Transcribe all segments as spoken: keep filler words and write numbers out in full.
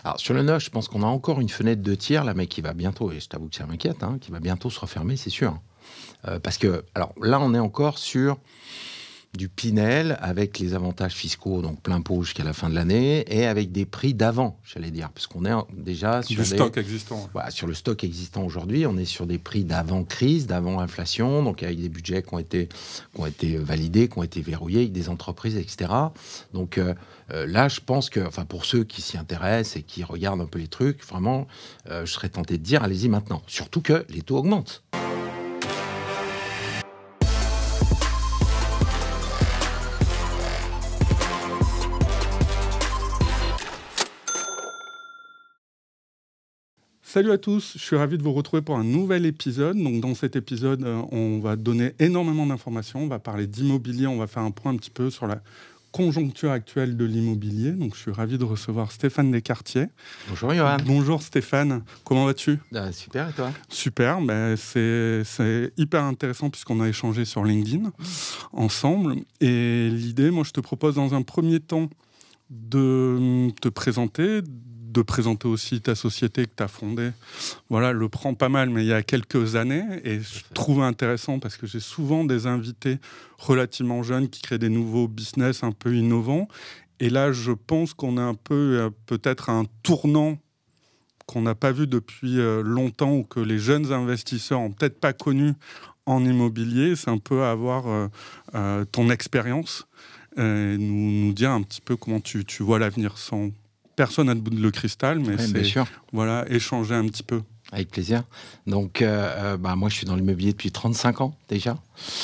Alors sur le neuf, je pense qu'on a encore une fenêtre de tir, là, mais qui va bientôt, et je t'avoue que ça m'inquiète, hein, qui va bientôt se refermer, c'est sûr. Euh, parce que, alors là, on est encore sur du Pinel avec les avantages fiscaux, donc plein pot jusqu'à la fin de l'année, et avec des prix d'avant, j'allais dire, parce qu'on est déjà sur du des, stock existant. voilà, sur le stock existant aujourd'hui, on est sur des prix d'avant crise, d'avant inflation, donc avec des budgets qui ont été, qui ont été validés, qui ont été verrouillés avec des entreprises, et cetera. Donc euh, euh, là, je pense que, enfin, pour ceux qui s'y intéressent et qui regardent un peu les trucs, vraiment, euh, je serais tenté de dire, allez-y maintenant. Surtout que les taux augmentent. Salut à tous, je suis ravi de vous retrouver pour un nouvel épisode. Donc dans cet épisode, euh, on va donner énormément d'informations, on va parler d'immobilier, on va faire un point un petit peu sur la conjoncture actuelle de l'immobilier. Donc je suis ravi de recevoir Stéphane Descartiers. Bonjour Johan. Bonjour Stéphane, comment vas-tu ? Ah, super, et toi ? Super, ben c'est, c'est hyper intéressant puisqu'on a échangé sur LinkedIn ensemble. Et l'idée, moi je te propose dans un premier temps de te présenter, de présenter aussi ta société que tu as fondée. Voilà, le prend pas mal, mais il y a quelques années. Et je trouve intéressant parce que j'ai souvent des invités relativement jeunes qui créent des nouveaux business un peu innovants. Et là, je pense qu'on est un peu, euh, peut-être à un tournant qu'on n'a pas vu depuis euh, longtemps ou que les jeunes investisseurs n'ont peut-être pas connu en immobilier. C'est un peu avoir euh, euh, ton expérience, euh, nous, nous dire un petit peu comment tu, tu vois l'avenir sans... Personne n'a de bout de le cristal, mais Oui, c'est voilà, échanger un petit peu. Avec plaisir. Donc, euh, bah, moi, je suis dans l'immobilier depuis trente-cinq ans déjà.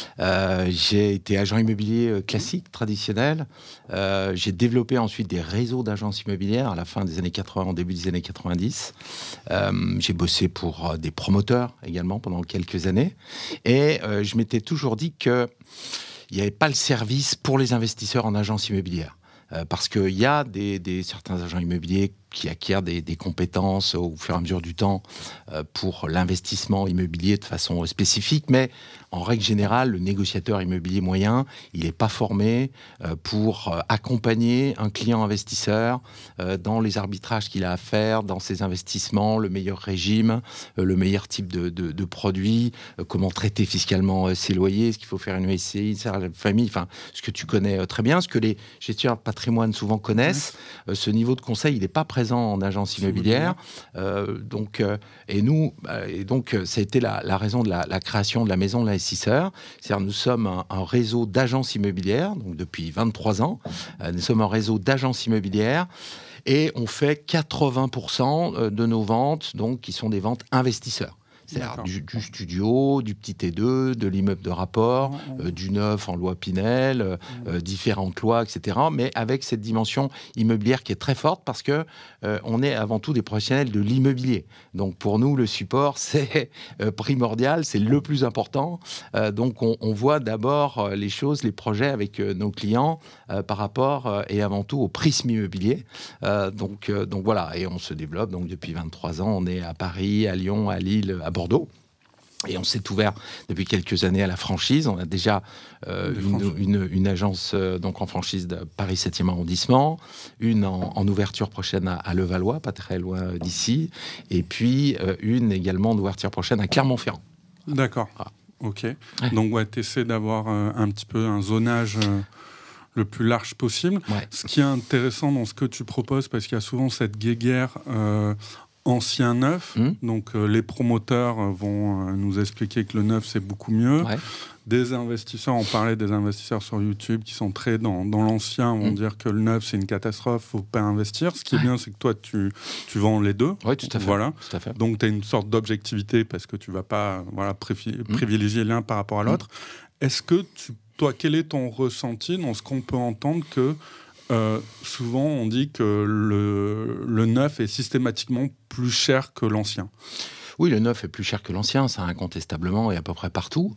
Euh, j'ai été agent immobilier euh, classique, traditionnel. Euh, j'ai développé ensuite des réseaux d'agences immobilières à la fin des années quatre-vingts, au début des années quatre-vingt-dix. Euh, j'ai bossé pour euh, des promoteurs également pendant quelques années. Et euh, je m'étais toujours dit qu'il n'y avait pas le service pour les investisseurs en agence immobilière. Euh, parce qu'il y a des, des, certains agents immobiliers qui acquièrent des, des compétences au fur et à mesure du temps euh, pour l'investissement immobilier de façon spécifique, mais en règle générale, le négociateur immobilier moyen, il n'est pas formé euh, pour euh, accompagner un client investisseur euh, dans les arbitrages qu'il a à faire, dans ses investissements, le meilleur régime, euh, le meilleur type de, de, de produit, euh, comment traiter fiscalement euh, ses loyers, est-ce qu'il faut faire une S C I, une famille, enfin, ce que tu connais euh, très bien, ce que les gestionnaires de patrimoine souvent connaissent. Euh, ce niveau de conseil, il n'est pas présent en agence immobilière. Euh, donc, euh, et nous, bah, et donc, ça a été la, la raison de la, la création de la maison de l'investisseur. C'est-à-dire, nous sommes un, un réseau d'agences immobilières, donc depuis vingt-trois ans. Euh, nous sommes un réseau d'agences immobilières et on fait quatre-vingts pour cent de nos ventes, donc, qui sont des ventes investisseurs. C'est-à-dire du, du studio, du petit T deux, de l'immeuble de rapport, oh, oh. Euh, du neuf en loi Pinel, euh, mmh. euh, différentes lois, et cetera. Mais avec cette dimension immobilière qui est très forte parce que euh, on est avant tout des professionnels de l'immobilier. Donc pour nous, le support, c'est euh, primordial, c'est le plus important. Euh, donc on, on voit d'abord euh, les choses, les projets avec euh, nos clients euh, par rapport euh, et avant tout au prisme immobilier. Euh, donc, euh, donc voilà, et on se développe. Donc depuis vingt-trois ans, on est à Paris, à Lyon, à Lille, à Bordeaux. Et on s'est ouvert depuis quelques années à la franchise. On a déjà euh, une, une, une agence euh, donc en franchise de Paris septième arrondissement, une en, en ouverture prochaine à, à Levallois, pas très loin d'ici, et puis euh, une également en ouverture prochaine à Clermont-Ferrand. D'accord, ah. ok. Ouais. Donc ouais, tu essaies d'avoir euh, un petit peu un zonage... Euh... le plus large possible. Ouais. Ce qui est intéressant dans ce que tu proposes, parce qu'il y a souvent cette guéguerre euh, ancien-neuf, mmh. donc euh, les promoteurs vont euh, nous expliquer que le neuf, c'est beaucoup mieux. Ouais. Des investisseurs, on parlait des investisseurs sur YouTube qui sont très dans, dans l'ancien, vont mmh. dire que le neuf, c'est une catastrophe, il ne faut pas investir. Ce qui est ouais. bien, c'est que toi, tu, tu vends les deux. Oui, tout à fait. Voilà. Tout à fait. Donc, tu as une sorte d'objectivité parce que tu ne vas pas voilà, privi- mmh. privilégier l'un par rapport à l'autre. Mmh. Est-ce que tu Toi, quel est ton ressenti dans ce qu'on peut entendre que euh, souvent on dit que le, le neuf est systématiquement plus cher que l'ancien ? Oui, le neuf est plus cher que l'ancien, ça incontestablement et à peu près partout.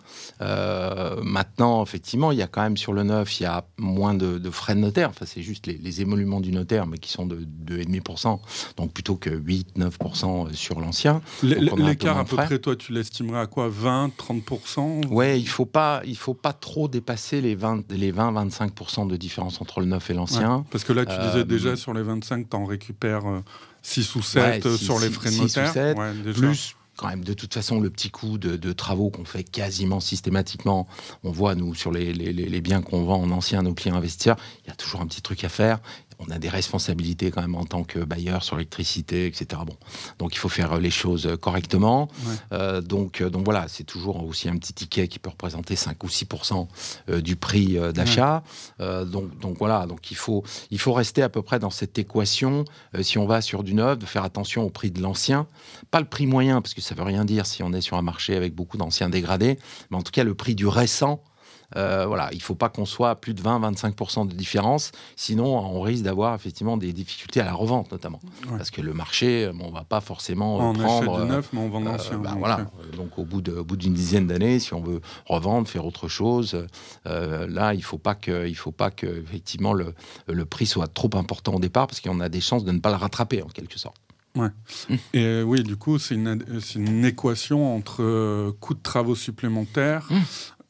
Euh, maintenant, effectivement, il y a quand même sur le neuf, il y a moins de, de frais de notaire. Enfin, c'est juste les, les émoluments du notaire, mais qui sont de deux virgule cinq pour cent, donc plutôt que huit à neuf pour cent sur l'ancien. L'écart à peu près, toi, tu l'estimerais à quoi ? vingt à trente pour cent ? Oui, il ne faut pas, il faut pas trop dépasser les vingt à vingt-cinq pour cent de différence entre le neuf et l'ancien. Ouais, parce que là, tu disais euh, déjà sur les vingt-cinq, tu en récupères... Euh, six ou sept ouais, sur six, les frais de six notaire. ou sept, Ouais, déjà. Plus quand même de toute façon le petit coût de, de travaux qu'on fait quasiment systématiquement. On voit nous sur les, les, les biens qu'on vend en ancien à nos clients investisseurs, il y a toujours un petit truc à faire. On a des responsabilités quand même en tant que bailleur sur l'électricité, et cetera. Bon, donc il faut faire les choses correctement. Ouais. Euh, donc, donc voilà, c'est toujours aussi un petit ticket qui peut représenter cinq ou six pour cent du prix d'achat. Ouais. Euh, donc, donc voilà, donc il faut, il faut rester à peu près dans cette équation. Euh, si on va sur du neuf, de faire attention au prix de l'ancien. Pas le prix moyen, parce que ça ne veut rien dire si on est sur un marché avec beaucoup d'anciens dégradés, mais en tout cas le prix du récent. Euh, voilà, il ne faut pas qu'on soit à plus de vingt à vingt-cinq pour cent de différence, sinon on risque d'avoir effectivement des difficultés à la revente notamment. Ouais. Parce que le marché, bon, on ne va pas forcément on prendre... On achète du neuf, mais on vend l'ancien. Euh, bah, donc, voilà. donc au bout, de, au bout d'une dizaine d'années, si on veut revendre, faire autre chose, euh, là il ne faut pas que, il faut pas que effectivement, le, le prix soit trop important au départ, parce qu'on a des chances de ne pas le rattraper en quelque sorte. Ouais. Mmh. Et euh, oui, du coup, c'est une, c'est une équation entre euh, coûts de travaux supplémentaires, mmh.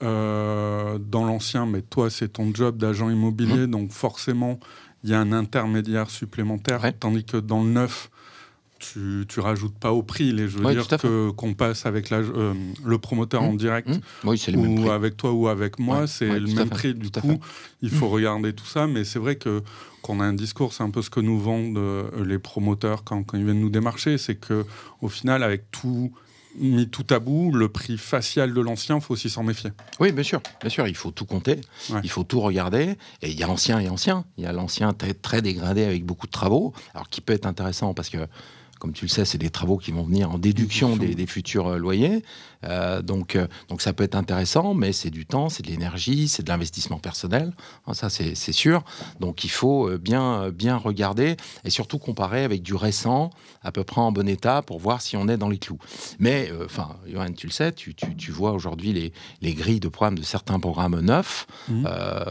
euh, dans l'ancien, mais toi, c'est ton job d'agent immobilier, mmh. donc forcément, il y a un intermédiaire supplémentaire, ouais. tandis que dans le neuf, tu, tu rajoutes pas au prix. Les, je veux oui, dire que, qu'on passe avec la, euh, le promoteur mmh. en direct, mmh. oui, c'est les ou mêmes prix. avec toi ou avec moi, ouais. c'est ouais, le même prix. Du coup, il faut mmh. regarder tout ça, mais c'est vrai que qu'on a un discours, c'est un peu ce que nous vendent euh, les promoteurs quand, quand ils viennent nous démarcher, c'est que au final, avec tout mis tout à bout, le prix facial de l'ancien, il faut aussi s'en méfier. Oui, bien sûr, bien sûr, il faut tout compter, ouais. il faut tout regarder, et il y a ancien et ancien. Il y a l'ancien très, très dégradé avec beaucoup de travaux, alors qui peut être intéressant parce que, comme tu le sais, c'est des travaux qui vont venir en déduction des, des futurs euh, loyers. Euh, donc, euh, donc ça peut être intéressant, mais c'est du temps, c'est de l'énergie, c'est de l'investissement personnel. Hein, ça, c'est, c'est sûr. Donc, il faut bien, bien regarder et surtout comparer avec du récent, à peu près en bon état, pour voir si on est dans les clous. Mais, enfin, euh, Johan, tu le sais, tu, tu, tu vois aujourd'hui les, les grilles de programmes de certains programmes neufs. Mmh. Euh,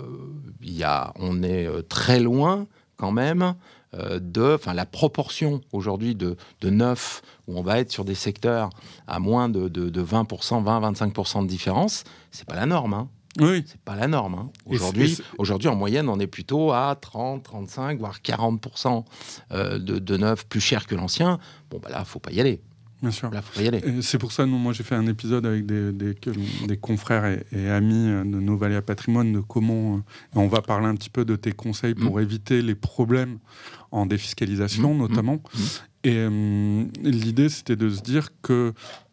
y a, on est très loin quand même de, enfin, la proportion aujourd'hui de, de neuf, où on va être sur des secteurs à moins de, de, de vingt pour cent, vingt à vingt-cinq pour cent de différence, c'est pas la norme. Hein. Oui. C'est pas la norme. Hein. Aujourd'hui, c'est, c'est... aujourd'hui, en moyenne, on est plutôt à trente, trente-cinq, voire quarante pour cent de, de neuf plus cher que l'ancien. Bon, bah là, faut pas y aller. Bien sûr. Là, faut pas y aller. Et c'est pour ça, nous, moi, j'ai fait un épisode avec des, des, des confrères et, et amis de nos Valières Patrimoine de comment. Et on va parler un petit peu de tes conseils pour mmh. éviter les problèmes en défiscalisation, mmh. notamment. Mmh. Et euh, l'idée, c'était de se dire que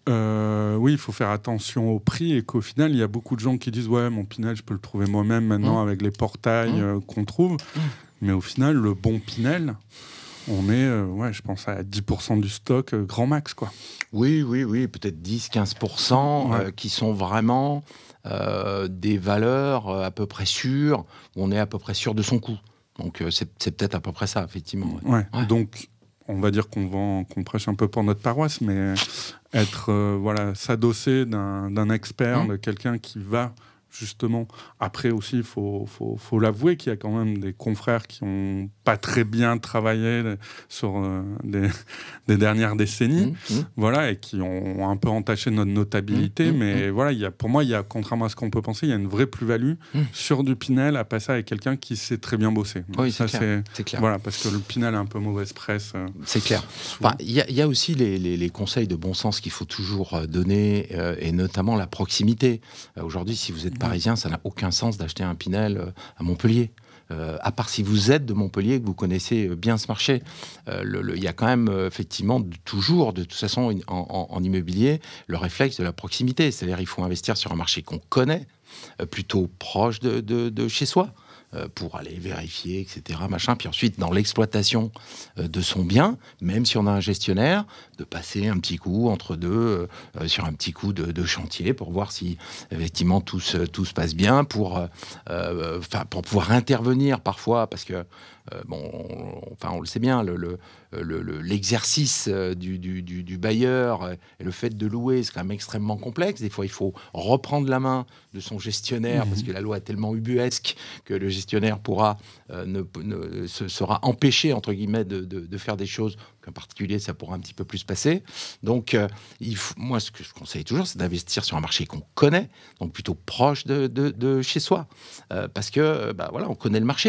euh, oui, il faut faire attention au prix et qu'au final, il y a beaucoup de gens qui disent ouais, mon Pinel, je peux le trouver moi-même maintenant mmh. avec les portails mmh. euh, qu'on trouve. Mmh. Mais au final, le bon Pinel, on est, euh, ouais, je pense, à dix pour cent du stock, euh, grand max, quoi. Oui, oui, oui, peut-être dix à quinze pour cent ouais. euh, qui sont vraiment euh, des valeurs euh, à peu près sûres, où on est à peu près sûr de son coût. Donc, euh, c'est, c'est peut-être à peu près ça, effectivement. Ouais. Ouais. Ouais. Donc, on va dire qu'on, vend, qu'on prêche un peu pour notre paroisse, mais être, euh, voilà, s'adosser d'un, d'un expert, mmh. de quelqu'un qui va... Justement, après aussi, il faut, faut, faut l'avouer qu'il y a quand même des confrères qui n'ont pas très bien travaillé sur euh, des, des dernières décennies, mmh, mmh. voilà, et qui ont un peu entaché notre notabilité. Mmh, mais mmh. voilà, il y a, pour moi, il y a, contrairement à ce qu'on peut penser, il y a une vraie plus-value mmh. sur du Pinel à passer avec quelqu'un qui sait très bien bosser. Oui, ça, c'est, clair. c'est, c'est clair. Voilà, parce que le Pinel a un peu mauvaise presse. Euh, c'est clair. Il enfin, y, y a aussi les, les, les conseils de bon sens qu'il faut toujours donner, euh, et notamment la proximité. Euh, aujourd'hui, si vous êtes parisien, ça n'a aucun sens d'acheter un Pinel à Montpellier. Euh, à part si vous êtes de Montpellier, que vous connaissez bien ce marché. Il euh, y a quand même, euh, effectivement, de, toujours, de toute façon, en, en, en immobilier, le réflexe de la proximité. C'est-à-dire qu'il faut investir sur un marché qu'on connaît, euh, plutôt proche de, de, de chez soi, euh, pour aller vérifier, et cetera. Machin. Puis ensuite, dans l'exploitation euh, de son bien, même si on a un gestionnaire, de passer un petit coup entre deux, euh, sur un petit coup de, de chantier pour voir si, effectivement, tout se, tout se passe bien, pour, euh, pour pouvoir intervenir parfois, parce que, euh, bon, on, enfin, on le sait bien, le, le, le, le, l'exercice du, du, du, du bailleur et le fait de louer, c'est quand même extrêmement complexe. Des fois, il faut reprendre la main de son gestionnaire, mmh. parce que la loi est tellement ubuesque que le gestionnaire pourra, euh, ne, ne, se, sera empêché, entre guillemets, de, de, de faire des choses qu'en particulier, ça pourra un petit peu plus passer. Donc, euh, il faut, moi, ce que je conseille toujours, c'est d'investir sur un marché qu'on connaît, donc plutôt proche de, de, de chez soi. Euh, parce que, bah, voilà, on connaît le marché.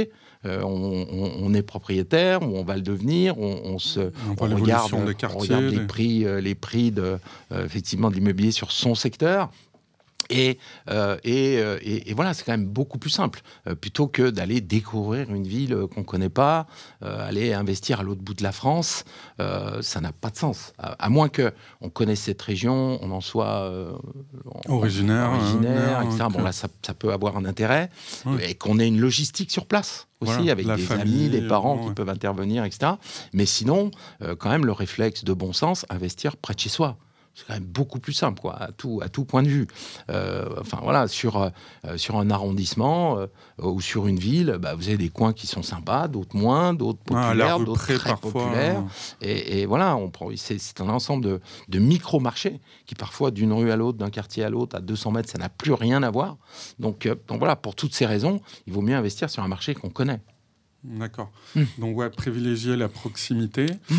euh, on, on, on est propriétaire ou on va le devenir, on, on se on, on regarde, des quartiers, on regarde les les... prix, euh, les prix de, euh, effectivement, de l'immobilier sur son secteur. Et, euh, et, euh, et, et voilà, c'est quand même beaucoup plus simple, euh, plutôt que d'aller découvrir une ville euh, qu'on ne connaît pas, euh, aller investir à l'autre bout de la France, euh, ça n'a pas de sens. À, à moins qu'on connaisse cette région, on en soit euh, originaire, originaire euh, et cetera. que... Bon, là, ça, ça peut avoir un intérêt, oui. Et qu'on ait une logistique sur place aussi, voilà, avec des famille, amis, des parents ouais. qui peuvent intervenir, et cetera. Mais sinon, euh, quand même, le réflexe de bon sens, investir près de chez soi. C'est quand même beaucoup plus simple, quoi, à tout, à tout point de vue. Euh, enfin, voilà, sur, euh, sur un arrondissement euh, ou sur une ville, bah, vous avez des coins qui sont sympas, d'autres moins, d'autres populaires, ah, d'autres très parfois, populaires. Euh... Et, et voilà, on prend, c'est, c'est un ensemble de, de micro-marchés qui, parfois, d'une rue à l'autre, d'un quartier à l'autre, à deux cents mètres, ça n'a plus rien à voir. Donc, euh, donc voilà, pour toutes ces raisons, il vaut mieux investir sur un marché qu'on connaît. D'accord. Mmh. Donc, ouais, privilégier la proximité. Mmh.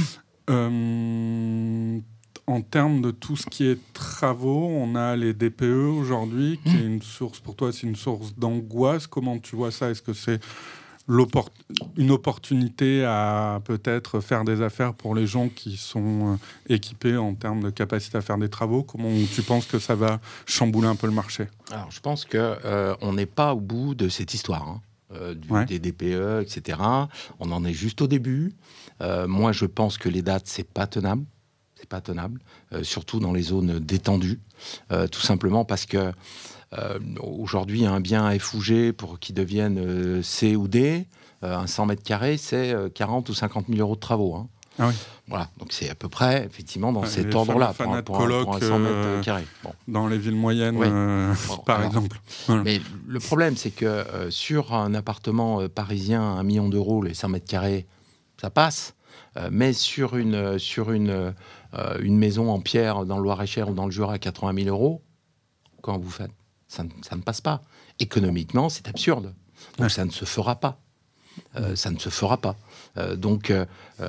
Euh... En termes de tout ce qui est travaux, on a les D P E aujourd'hui, qui mmh. est une source, pour toi, c'est une source d'angoisse. Comment tu vois ça ? Est-ce que c'est l'oppor- une opportunité à peut-être faire des affaires pour les gens qui sont équipés en termes de capacité à faire des travaux ? Comment tu penses que ça va chambouler un peu le marché ? Alors, je pense qu'on euh, n'est pas au bout de cette histoire, hein, euh, du, ouais. des D P E, et cetera. On en est juste au début. Euh, moi, je pense que les dates, c'est pas tenable. C'est pas tenable, euh, surtout dans les zones détendues, euh, tout simplement parce que euh, aujourd'hui, un bien à F ou G pour qu'il devienne euh, C ou D, euh, un cent mètres carrés, c'est euh, quarante ou cinquante mille euros de travaux. Hein. Ah oui. Voilà, donc c'est à peu près, effectivement, dans ouais, cet ordre-là, pour un, pour, un, pour, un, pour un cent mètres carrés. Bon. Dans les villes moyennes, oui. euh, bon, par alors, exemple. Voilà. Mais le problème, c'est que euh, sur un appartement euh, parisien, un million d'euros, les cent mètres carrés, ça passe. Euh, mais sur une, sur une, euh, une maison en pierre dans le Loir-et-Cher ou dans le Jura à quatre-vingt mille euros, comment vous faites ? ça ne, ça ne passe pas. Économiquement, c'est absurde. Donc ouais. ça ne se fera pas. Euh, ça ne se fera pas. Euh, donc, euh,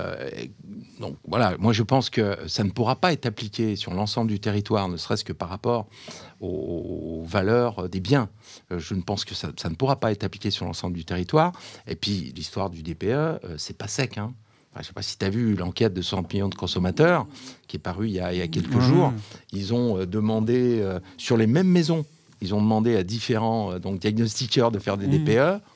donc voilà, moi je pense que ça ne pourra pas être appliqué sur l'ensemble du territoire, ne serait-ce que par rapport aux, aux valeurs des biens. Euh, je ne pense que ça, ça ne pourra pas être appliqué sur l'ensemble du territoire. Et puis l'histoire du D P E, euh, c'est pas sec, hein. Enfin, je ne sais pas si tu as vu l'enquête de soixante millions de consommateurs qui est parue il y a, il y a quelques mmh. jours. Ils ont euh, demandé, euh, sur les mêmes maisons, ils ont demandé à différents euh, donc, diagnostiqueurs de faire des mmh. D P E.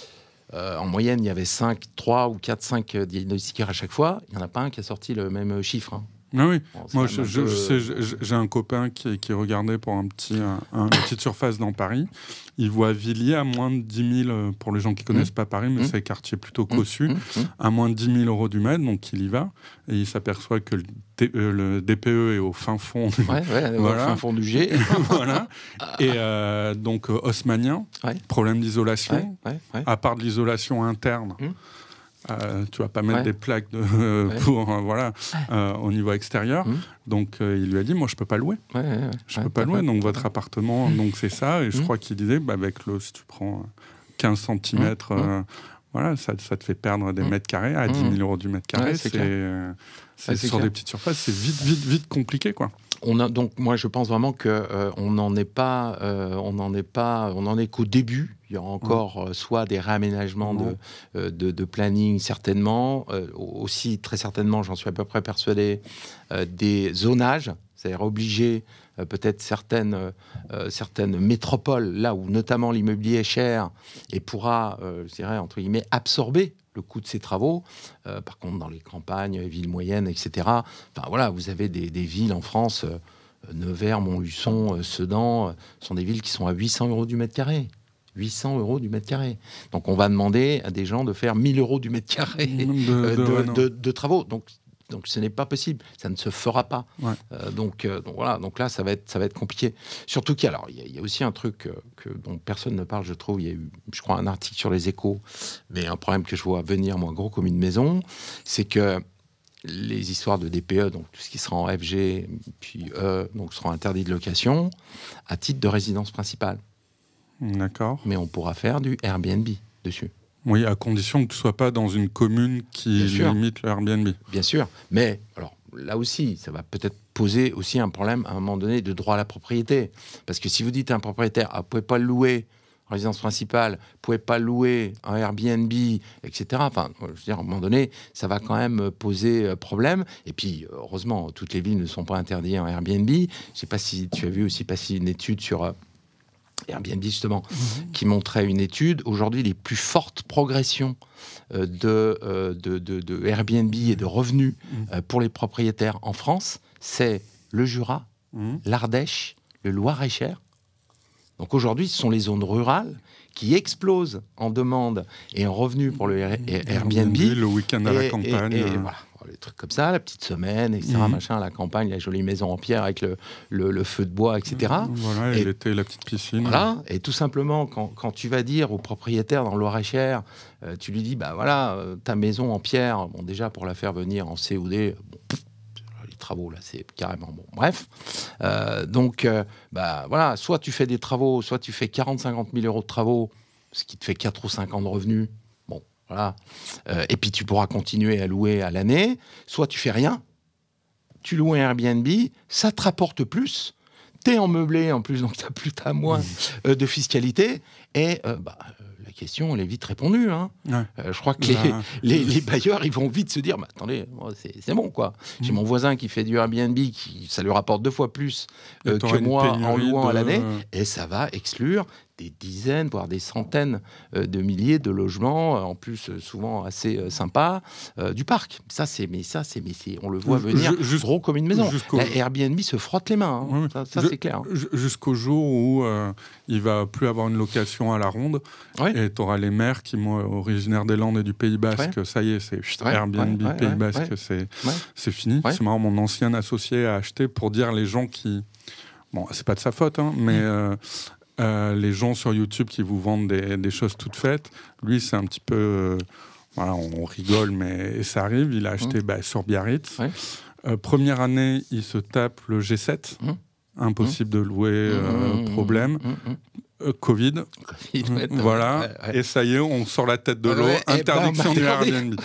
Euh, en moyenne, il y avait cinq, trois ou quatre, cinq diagnostiqueurs à chaque fois. Il n'y en a pas un qui a sorti le même chiffre. Hein. Ah oui, bon, moi je, je, peu... je sais, je, j'ai un copain qui, qui regardait pour un petit, un, un, une petite surface dans Paris. Il voit Villiers à moins de dix mille, pour les gens qui ne connaissent mmh. pas Paris, mais mmh. c'est un quartier plutôt cossu, mmh. à moins de dix mille euros du mètre, donc il y va. Et il s'aperçoit que le, D, euh, le D P E est au fin fond, ouais, ouais, voilà. au fin fond du G. Voilà. Et euh, donc euh, haussmannien, ouais. problème d'isolation, ouais, ouais, ouais. à part de l'isolation interne. Mmh. Euh, tu vas pas mettre ouais. des plaques de, euh, ouais. pour euh, voilà euh, au niveau extérieur. Mmh. Donc euh, il lui a dit moi je peux pas louer. Ouais, ouais, ouais. Je ouais, peux pas louer. Donc votre appartement, mmh. donc c'est ça. Et je mmh. crois qu'il disait bah, avec l'eau, si tu prends quinze centimètres, mmh. euh, voilà, ça, ça te fait perdre des mmh. mètres carrés à dix mille euros du mètre carré. Ouais, c'est, c'est, euh, c'est, ouais, c'est sur clair. Des petites surfaces, c'est vite, vite, vite compliqué, quoi. On a donc moi je pense vraiment que euh, on n'en est pas, euh, on n'en est pas, on n'en est qu'au début. Il y aura encore mmh. euh, soit des réaménagements mmh. de, euh, de, de planning certainement, euh, aussi très certainement, j'en suis à peu près persuadé, euh, des zonages, c'est-à-dire obliger euh, peut-être certaines, euh, certaines métropoles, là où notamment l'immobilier est cher et pourra, euh, je dirais, entre guillemets, absorber le coût de ces travaux. Euh, par contre, dans les campagnes, les villes moyennes, et cetera, enfin voilà, vous avez des, des villes en France, euh, Nevers, Montluçon, euh, Sedan, euh, sont des villes qui sont à huit cents euros du mètre carré. huit cents euros du mètre carré. Donc, on va demander à des gens de faire mille euros du mètre carré de, euh, de, de, de, de travaux. Donc, donc, ce n'est pas possible. Ça ne se fera pas. Ouais. Euh, donc, euh, donc, voilà. Donc là, ça va être, ça va être compliqué. Surtout qu'il y a, alors, il y a, il y a aussi un truc euh, que, dont personne ne parle, je trouve. Il y a eu, je crois, un article sur les Échos. Mais un problème que je vois venir, moi, gros comme une maison, c'est que les histoires de D P E, donc tout ce qui sera en F G, puis E, donc sera interdit de location, à titre de résidence principale. D'accord. Mais on pourra faire du Airbnb dessus. Oui, à condition que tu ne sois pas dans une commune qui limite le Airbnb. Bien sûr. Mais alors, là aussi, ça va peut-être poser aussi un problème à un moment donné de droit à la propriété. Parce que si vous dites à un propriétaire, ah, vous ne pouvez pas le louer résidence principale, ne pouvaient pas louer un Airbnb, et cetera. Enfin, je veux dire, à un moment donné, ça va quand même poser problème. Et puis, heureusement, toutes les villes ne sont pas interdites en Airbnb. Je ne sais pas si tu as vu aussi passer une étude sur Airbnb, justement, mmh. qui montrait une étude. Aujourd'hui, les plus fortes progressions euh, de, euh, de, de, de Airbnb et de revenus mmh. euh, pour les propriétaires en France, c'est le Jura, mmh. l'Ardèche, le Loir-et-Cher. Donc aujourd'hui, ce sont les zones rurales qui explosent en demande et en revenus pour le Airbnb. Le week-end à et, la campagne. Et, et, et voilà. Les trucs comme ça, la petite semaine, et cetera. Mmh. Machin, la campagne, la jolie maison en pierre avec le, le, le feu de bois, et cetera. Voilà, et, et l'été, la petite piscine. Voilà, et tout simplement, quand, quand tu vas dire au propriétaire dans le Loir-et-Cher, euh, tu lui dis, bah voilà, euh, ta maison en pierre, bon, déjà pour la faire venir en C O D, bon, pff, les travaux là, c'est carrément bon. Bref, euh, donc, euh, bah voilà, soit tu fais des travaux, soit tu fais quarante à cinquante mille euros de travaux, ce qui te fait quatre ou cinq ans de revenus. Voilà. Euh, et puis tu pourras continuer à louer à l'année. Soit tu fais rien, tu loues un Airbnb, ça te rapporte plus. T'es en meublé en plus, donc t'as plus t'as moins euh, de fiscalité. Et euh, bah, la question, elle est vite répondue. Hein. Ouais. Euh, je crois que les, ah. les, les bailleurs, ils vont vite se dire, bah, attendez, c'est, c'est bon quoi. Mmh. J'ai mon voisin qui fait du Airbnb, qui, ça lui rapporte deux fois plus euh, que moi en louant de... à l'année, et ça va exclure des dizaines, voire des centaines euh, de milliers de logements, euh, en plus euh, souvent assez euh, sympas, euh, du parc. Ça, c'est, mais ça, c'est, mais c'est, on le voit venir je, gros comme une maison. La Airbnb se frotte les mains. Hein. Ouais, ça, ça je, c'est clair. Hein. Jusqu'au jour où euh, il va plus avoir une location à la ronde, ouais. et tu auras les maires qui, moi, originaires des Landes et du Pays Basque, ouais. ça y est, c'est ouais. Airbnb, ouais, Pays ouais, Basque, ouais. c'est, ouais. c'est fini. Ouais. C'est marrant, mon ancien associé a acheté pour dire les gens qui... Bon, c'est pas de sa faute, hein, mais... Euh, Euh, les gens sur YouTube qui vous vendent des, des choses toutes faites, lui, c'est un petit peu... Euh, voilà, on rigole, mais ça arrive. Il a acheté mmh. bah, sur Biarritz. Ouais. Euh, première année, il se tape le G sept. Mmh. Impossible mmh. de louer, euh, mmh. problème. Mmh. Euh, Covid. COVID ouais, voilà. Ouais, ouais. Et ça y est, on sort la tête de l'eau. Ouais, interdiction du Airbnb.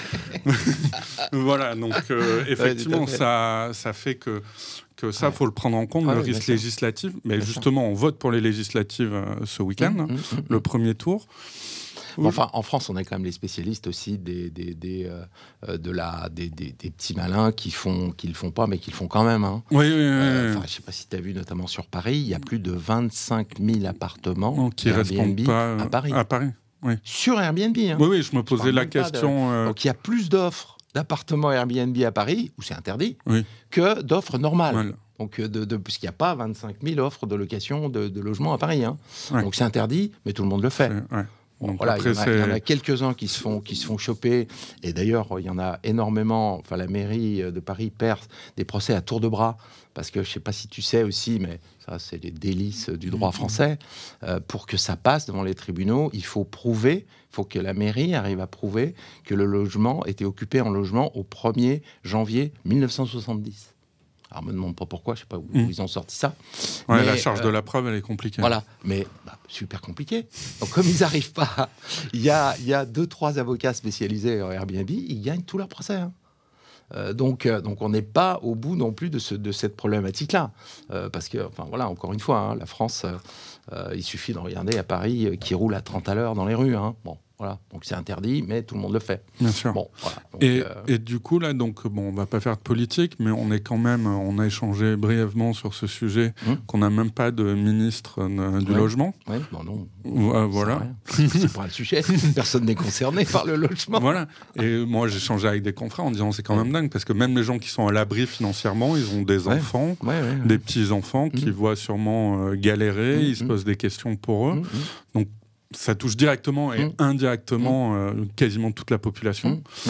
Voilà, donc euh, effectivement, ouais, ça, ça fait que... que ça, il ouais. faut le prendre en compte, ouais, le ouais, risque législatif. Mais bien justement, sûr. On vote pour les législatives euh, ce week-end, mmh, mmh, mmh. le premier tour. Bon, enfin, en France, on est quand même les spécialistes aussi des, des, des, euh, de la, des, des, des petits malins qui font, qui le font pas, mais qui le font quand même. Hein. Oui, oui, oui. Euh, je ne sais pas si tu as vu, notamment sur Paris, il y a plus de vingt-cinq mille appartements non, qui Airbnb pas, euh, à Paris. À Paris, oui. Sur Airbnb. Hein. Oui, oui, je me posais je la question. De... Euh... Donc, il y a plus d'offres d'appartements Airbnb à Paris, où c'est interdit, oui. que d'offres normales. Voilà. Donc, de, de, puisqu'il n'y a pas vingt-cinq mille offres de location de, de logements à Paris. Hein. Ouais. Donc, c'est interdit, mais tout le monde le fait. Ouais. Bon, donc voilà, après, il, y a, il y en a quelques-uns qui se font, qui se font choper. Et d'ailleurs, il y en a énormément. Enfin, la mairie de Paris perd des procès à tour de bras. Parce que je ne sais pas si tu sais aussi, mais ça, c'est les délices du droit français. Euh, pour que ça passe devant les tribunaux, il faut prouver, il faut que la mairie arrive à prouver que le logement était occupé en logement au premier janvier mille neuf cent soixante-dix. Alors, ne me demande pas pourquoi, je ne sais pas où mmh. ils ont sorti ça. Ouais, mais, la charge euh, de la preuve, elle est compliquée. Voilà, mais bah, super compliqué. Donc, comme ils n'arrivent pas, il y a, y a deux, trois avocats spécialisés en Airbnb, ils gagnent tout leur procès. Hein. Euh, donc, euh, donc, on n'est pas au bout non plus de, ce, de cette problématique-là. Euh, parce que, enfin, voilà, encore une fois, hein, la France, euh, il suffit de regarder à Paris euh, qui roule à trente à l'heure dans les rues. Hein. Bon. Voilà, donc c'est interdit, mais tout le monde le fait. Bien sûr. Bon, voilà, donc, et, euh... et du coup, là, donc, bon, on ne va pas faire de politique, mais on est quand même, on a échangé brièvement sur ce sujet, mmh. qu'on n'a même pas de ministre euh, du ouais. logement. Oui, bon, non. Euh, voilà. C'est pas le sujet. Personne n'est concerné par le logement. Voilà. Et moi, j'ai échangé avec des confrères en disant c'est quand même dingue, parce que même les gens qui sont à l'abri financièrement, ils ont des ouais. enfants, ouais, ouais, ouais. des petits-enfants mmh. qui voient sûrement euh, galérer, mmh. ils se posent des questions pour eux. Mmh. Donc, ça touche directement et mmh. indirectement euh, quasiment toute la population. Mmh.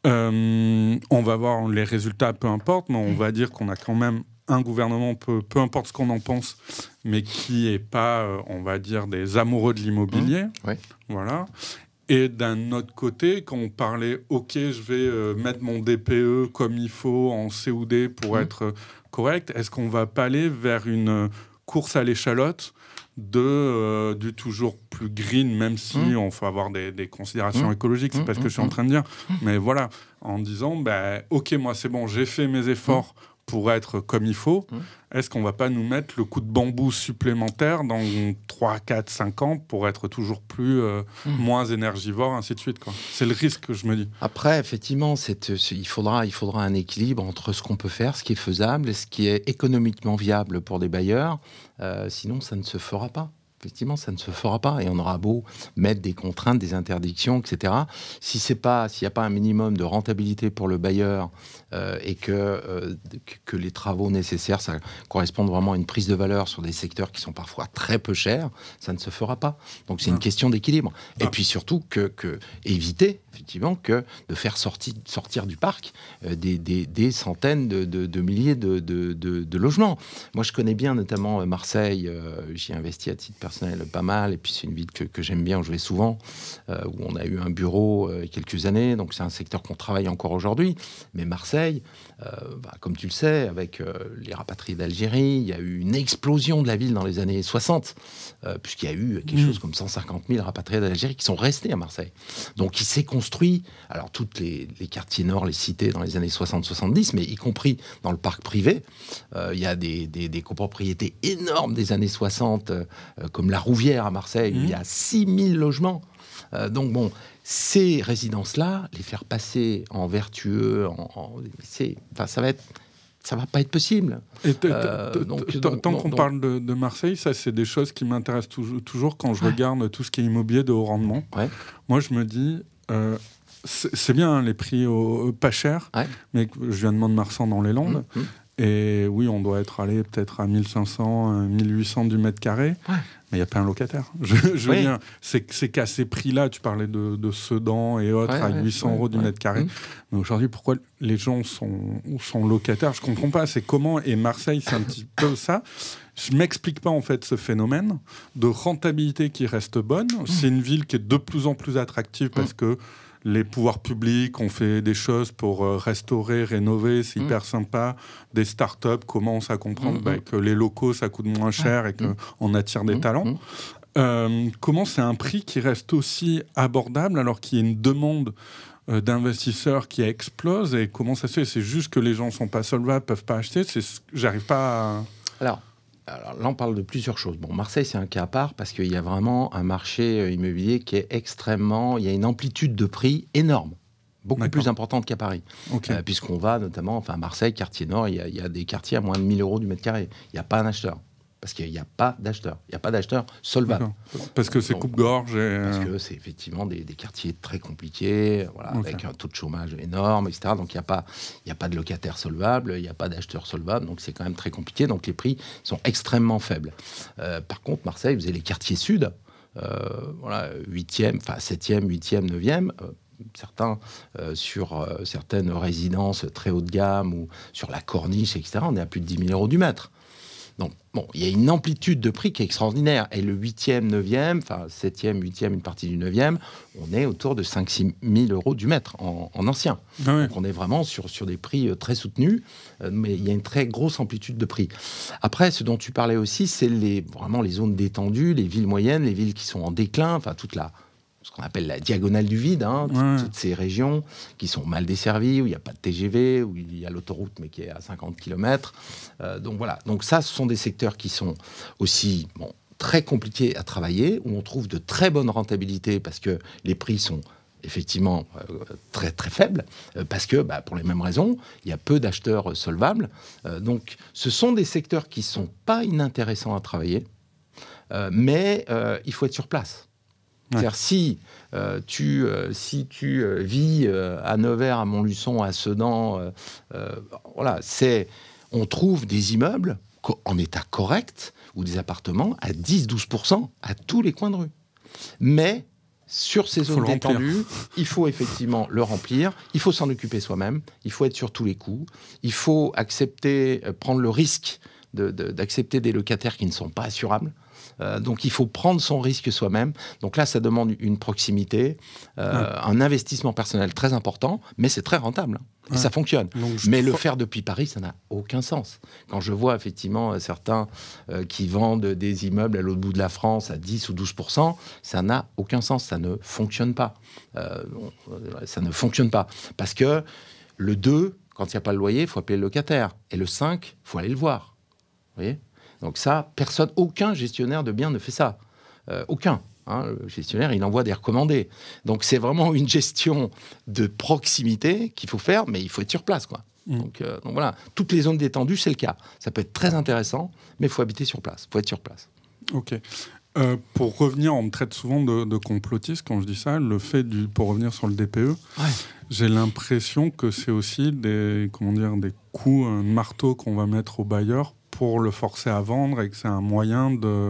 Euh, on va voir les résultats, peu importe, mais on va dire qu'on a quand même un gouvernement, peu, peu importe ce qu'on en pense, mais qui n'est pas, euh, on va dire, des amoureux de l'immobilier. Mmh. Oui. Voilà. Et d'un autre côté, quand on parlait, OK, je vais euh, mettre mon D P E comme il faut en C O D pour mmh. être correct, est-ce qu'on ne va pas aller vers une course à l'échalote de euh, du toujours plus green, même si mmh. on faut avoir des, des considérations mmh. écologiques, c'est mmh. pas ce que je suis en train de dire, mmh. mais voilà, en disant, bah, ok, moi c'est bon, j'ai fait mes efforts mmh. pour être comme il faut, Mmh. est-ce qu'on ne va pas nous mettre le coup de bambou supplémentaire dans trois, quatre, cinq ans pour être toujours plus, euh, mmh. moins énergivore, ainsi de suite, quoi. C'est le risque que je me dis. Après, effectivement, c'est, il, faudra, il faudra un équilibre entre ce qu'on peut faire, ce qui est faisable et ce qui est économiquement viable pour des bailleurs. Euh, sinon, ça ne se fera pas. Effectivement, ça ne se fera pas et on aura beau mettre des contraintes, des interdictions, et cetera. Si c'est pas, s'il n'y a pas un minimum de rentabilité pour le bailleur euh, et que, euh, que les travaux nécessaires ça correspondent vraiment à une prise de valeur sur des secteurs qui sont parfois très peu chers, ça ne se fera pas. Donc c'est une question d'équilibre. Et puis surtout que, que éviter effectivement que de faire sortir, sortir du parc euh, des, des, des centaines de, de, de milliers de, de, de, de logements. Moi, je connais bien notamment Marseille. Euh, j'y ai investi à titre personnel pas mal. Et puis, c'est une ville que, que j'aime bien, où je vais souvent, euh, où on a eu un bureau euh, il y a quelques années. Donc, c'est un secteur qu'on travaille encore aujourd'hui. Mais Marseille, euh, bah, comme tu le sais, avec euh, les rapatriés d'Algérie, il y a eu une explosion de la ville dans les années soixante, euh, puisqu'il y a eu quelque mmh. chose comme cent cinquante mille rapatriés d'Algérie qui sont restés à Marseille. Donc, il s'est construit, alors toutes les, les quartiers nord, les cités dans les années soixante soixante-dix, mais y compris dans le parc privé, euh, il y a des, des, des copropriétés énormes des années soixante, euh, comme la Rouvière à Marseille, mmh. où il y a six mille logements. Euh, donc bon, ces résidences-là, les faire passer en vertueux, en, en, c'est, enfin, ça va être... ça va pas être possible. Et euh, donc, donc, tant qu'on donc... parle de, de Marseille, ça c'est des choses qui m'intéressent toujours, toujours quand je ouais. regarde tout ce qui est immobilier de haut rendement. Ouais. Moi je me dis, euh, c'est, c'est bien hein, les prix au, pas chers, ouais. mais je viens de Mont-de-Marsan dans les Landes. Mmh, mmh. Et oui, on doit être allé peut-être à mille cinq cents, mille huit cents du mètre carré, ouais. mais il n'y a pas un locataire. Je, je oui. veux dire, c'est, c'est qu'à ces prix-là, tu parlais de, de Sedan et autres, ouais, à huit cents ouais, euros du ouais. mètre carré. Mmh. Mais aujourd'hui, pourquoi les gens sont, sont locataires ? Je ne comprends pas. C'est comment ? Et Marseille, c'est un petit peu ça. Je ne m'explique pas en fait ce phénomène de rentabilité qui reste bonne. Mmh. C'est une ville qui est de plus en plus attractive parce mmh. que les pouvoirs publics ont fait des choses pour euh, restaurer, rénover, c'est mmh. hyper sympa. Des startups commencent à comprendre mmh. bah, que les locaux, ça coûte moins cher et qu'on mmh. attire des mmh. talents. Mmh. Euh, comment c'est un prix qui reste aussi abordable alors qu'il y a une demande euh, d'investisseurs qui explose, et comment ça se fait ? C'est juste que les gens ne sont pas solvables, ne peuvent pas acheter. C'est... J'arrive pas à... Alors... Alors là, on parle de plusieurs choses. Bon, Marseille, c'est un cas à part parce qu'il y a vraiment un marché immobilier qui est extrêmement... Il y a une amplitude de prix énorme, beaucoup D'accord. plus importante qu'à Paris. Okay. Euh, puisqu'on va notamment... Enfin, Marseille, quartier nord, il y a, il y a des quartiers à moins de mille euros du mètre carré. Il n'y a pas un acheteur. Parce qu'il n'y a pas d'acheteur. Il n'y a pas d'acheteur solvable. D'accord. Parce que c'est Donc, coupe-gorge et... Parce que c'est effectivement des, des quartiers très compliqués, voilà, okay. avec un taux de chômage énorme, et cetera. Donc, il n'y a pas, il n'y a pas de locataire solvable, il n'y a pas d'acheteur solvable. Donc, c'est quand même très compliqué. Donc, les prix sont extrêmement faibles. Euh, par contre, Marseille, vous avez les quartiers sud, euh, voilà, huitième, enfin, septième, huitième, neuvième... Euh, certains euh, sur euh, certaines résidences très haut de gamme ou sur la Corniche, et cetera. On est à plus de dix mille euros du mètre. Donc, bon, il y a une amplitude de prix qui est extraordinaire. Et le huitième, neuvième, enfin septième, huitième, une partie du neuvième, on est autour de cinq à six mille euros du mètre en, en ancien. Ah oui. Donc, on est vraiment sur, sur des prix très soutenus, euh, mais il y a une très grosse amplitude de prix. Après, ce dont tu parlais aussi, c'est les, vraiment les zones détendues, les villes moyennes, les villes qui sont en déclin, enfin toute la... ce qu'on appelle la diagonale du vide, hein, ouais. toutes ces régions qui sont mal desservies, où il n'y a pas de T G V, où il y a l'autoroute, mais qui est à cinquante kilomètres. Euh, donc voilà, donc ça, ce sont des secteurs qui sont aussi bon, très compliqués à travailler, où on trouve de très bonnes rentabilités, parce que les prix sont effectivement euh, très, très faibles, euh, parce que, bah, pour les mêmes raisons, il y a peu d'acheteurs solvables. Euh, donc ce sont des secteurs qui ne sont pas inintéressants à travailler, euh, mais euh, il faut être sur place. Ouais. C'est-à-dire, si euh, tu, euh, si tu euh, vis euh, à Nevers, à Montluçon, à Sedan, euh, euh, voilà, c'est, on trouve des immeubles co- en état correct ou des appartements à dix à douze pour cent à tous les coins de rue. Mais sur ces zones détendues, il faut effectivement le remplir, il faut s'en occuper soi-même, il faut être sur tous les coups, il faut accepter, euh, prendre le risque de, de, d'accepter des locataires qui ne sont pas assurables. Euh, donc, il faut prendre son risque soi-même. Donc là, ça demande une proximité, euh, ouais. un investissement personnel très important, mais c'est très rentable. Hein, et ouais. ça fonctionne. Donc, mais le faire depuis Paris, ça n'a aucun sens. Quand je vois effectivement certains euh, qui vendent des immeubles à l'autre bout de la France à dix ou douze pour cent, ça n'a aucun sens. Ça ne fonctionne pas. Euh, ça ne fonctionne pas. Parce que le deux... quand il n'y a pas le loyer, il faut appeler le locataire. Et le cinq, il faut aller le voir. Vous voyez ? Donc ça, personne, aucun gestionnaire de biens ne fait ça. Euh, aucun. Hein, le gestionnaire, il envoie des recommandés. Donc c'est vraiment une gestion de proximité qu'il faut faire, mais il faut être sur place, quoi. Mmh. Donc, euh, donc voilà, toutes les zones détendues, c'est le cas. Ça peut être très intéressant, mais il faut habiter sur place, il faut être sur place. Ok. Euh, pour revenir, on me traite souvent de, de complotiste quand je dis ça. Le fait du, pour revenir sur le D P E, ouais. j'ai l'impression que c'est aussi des, comment dire, des coups, un marteau qu'on va mettre au bailleur pour le forcer à vendre et que c'est un moyen de,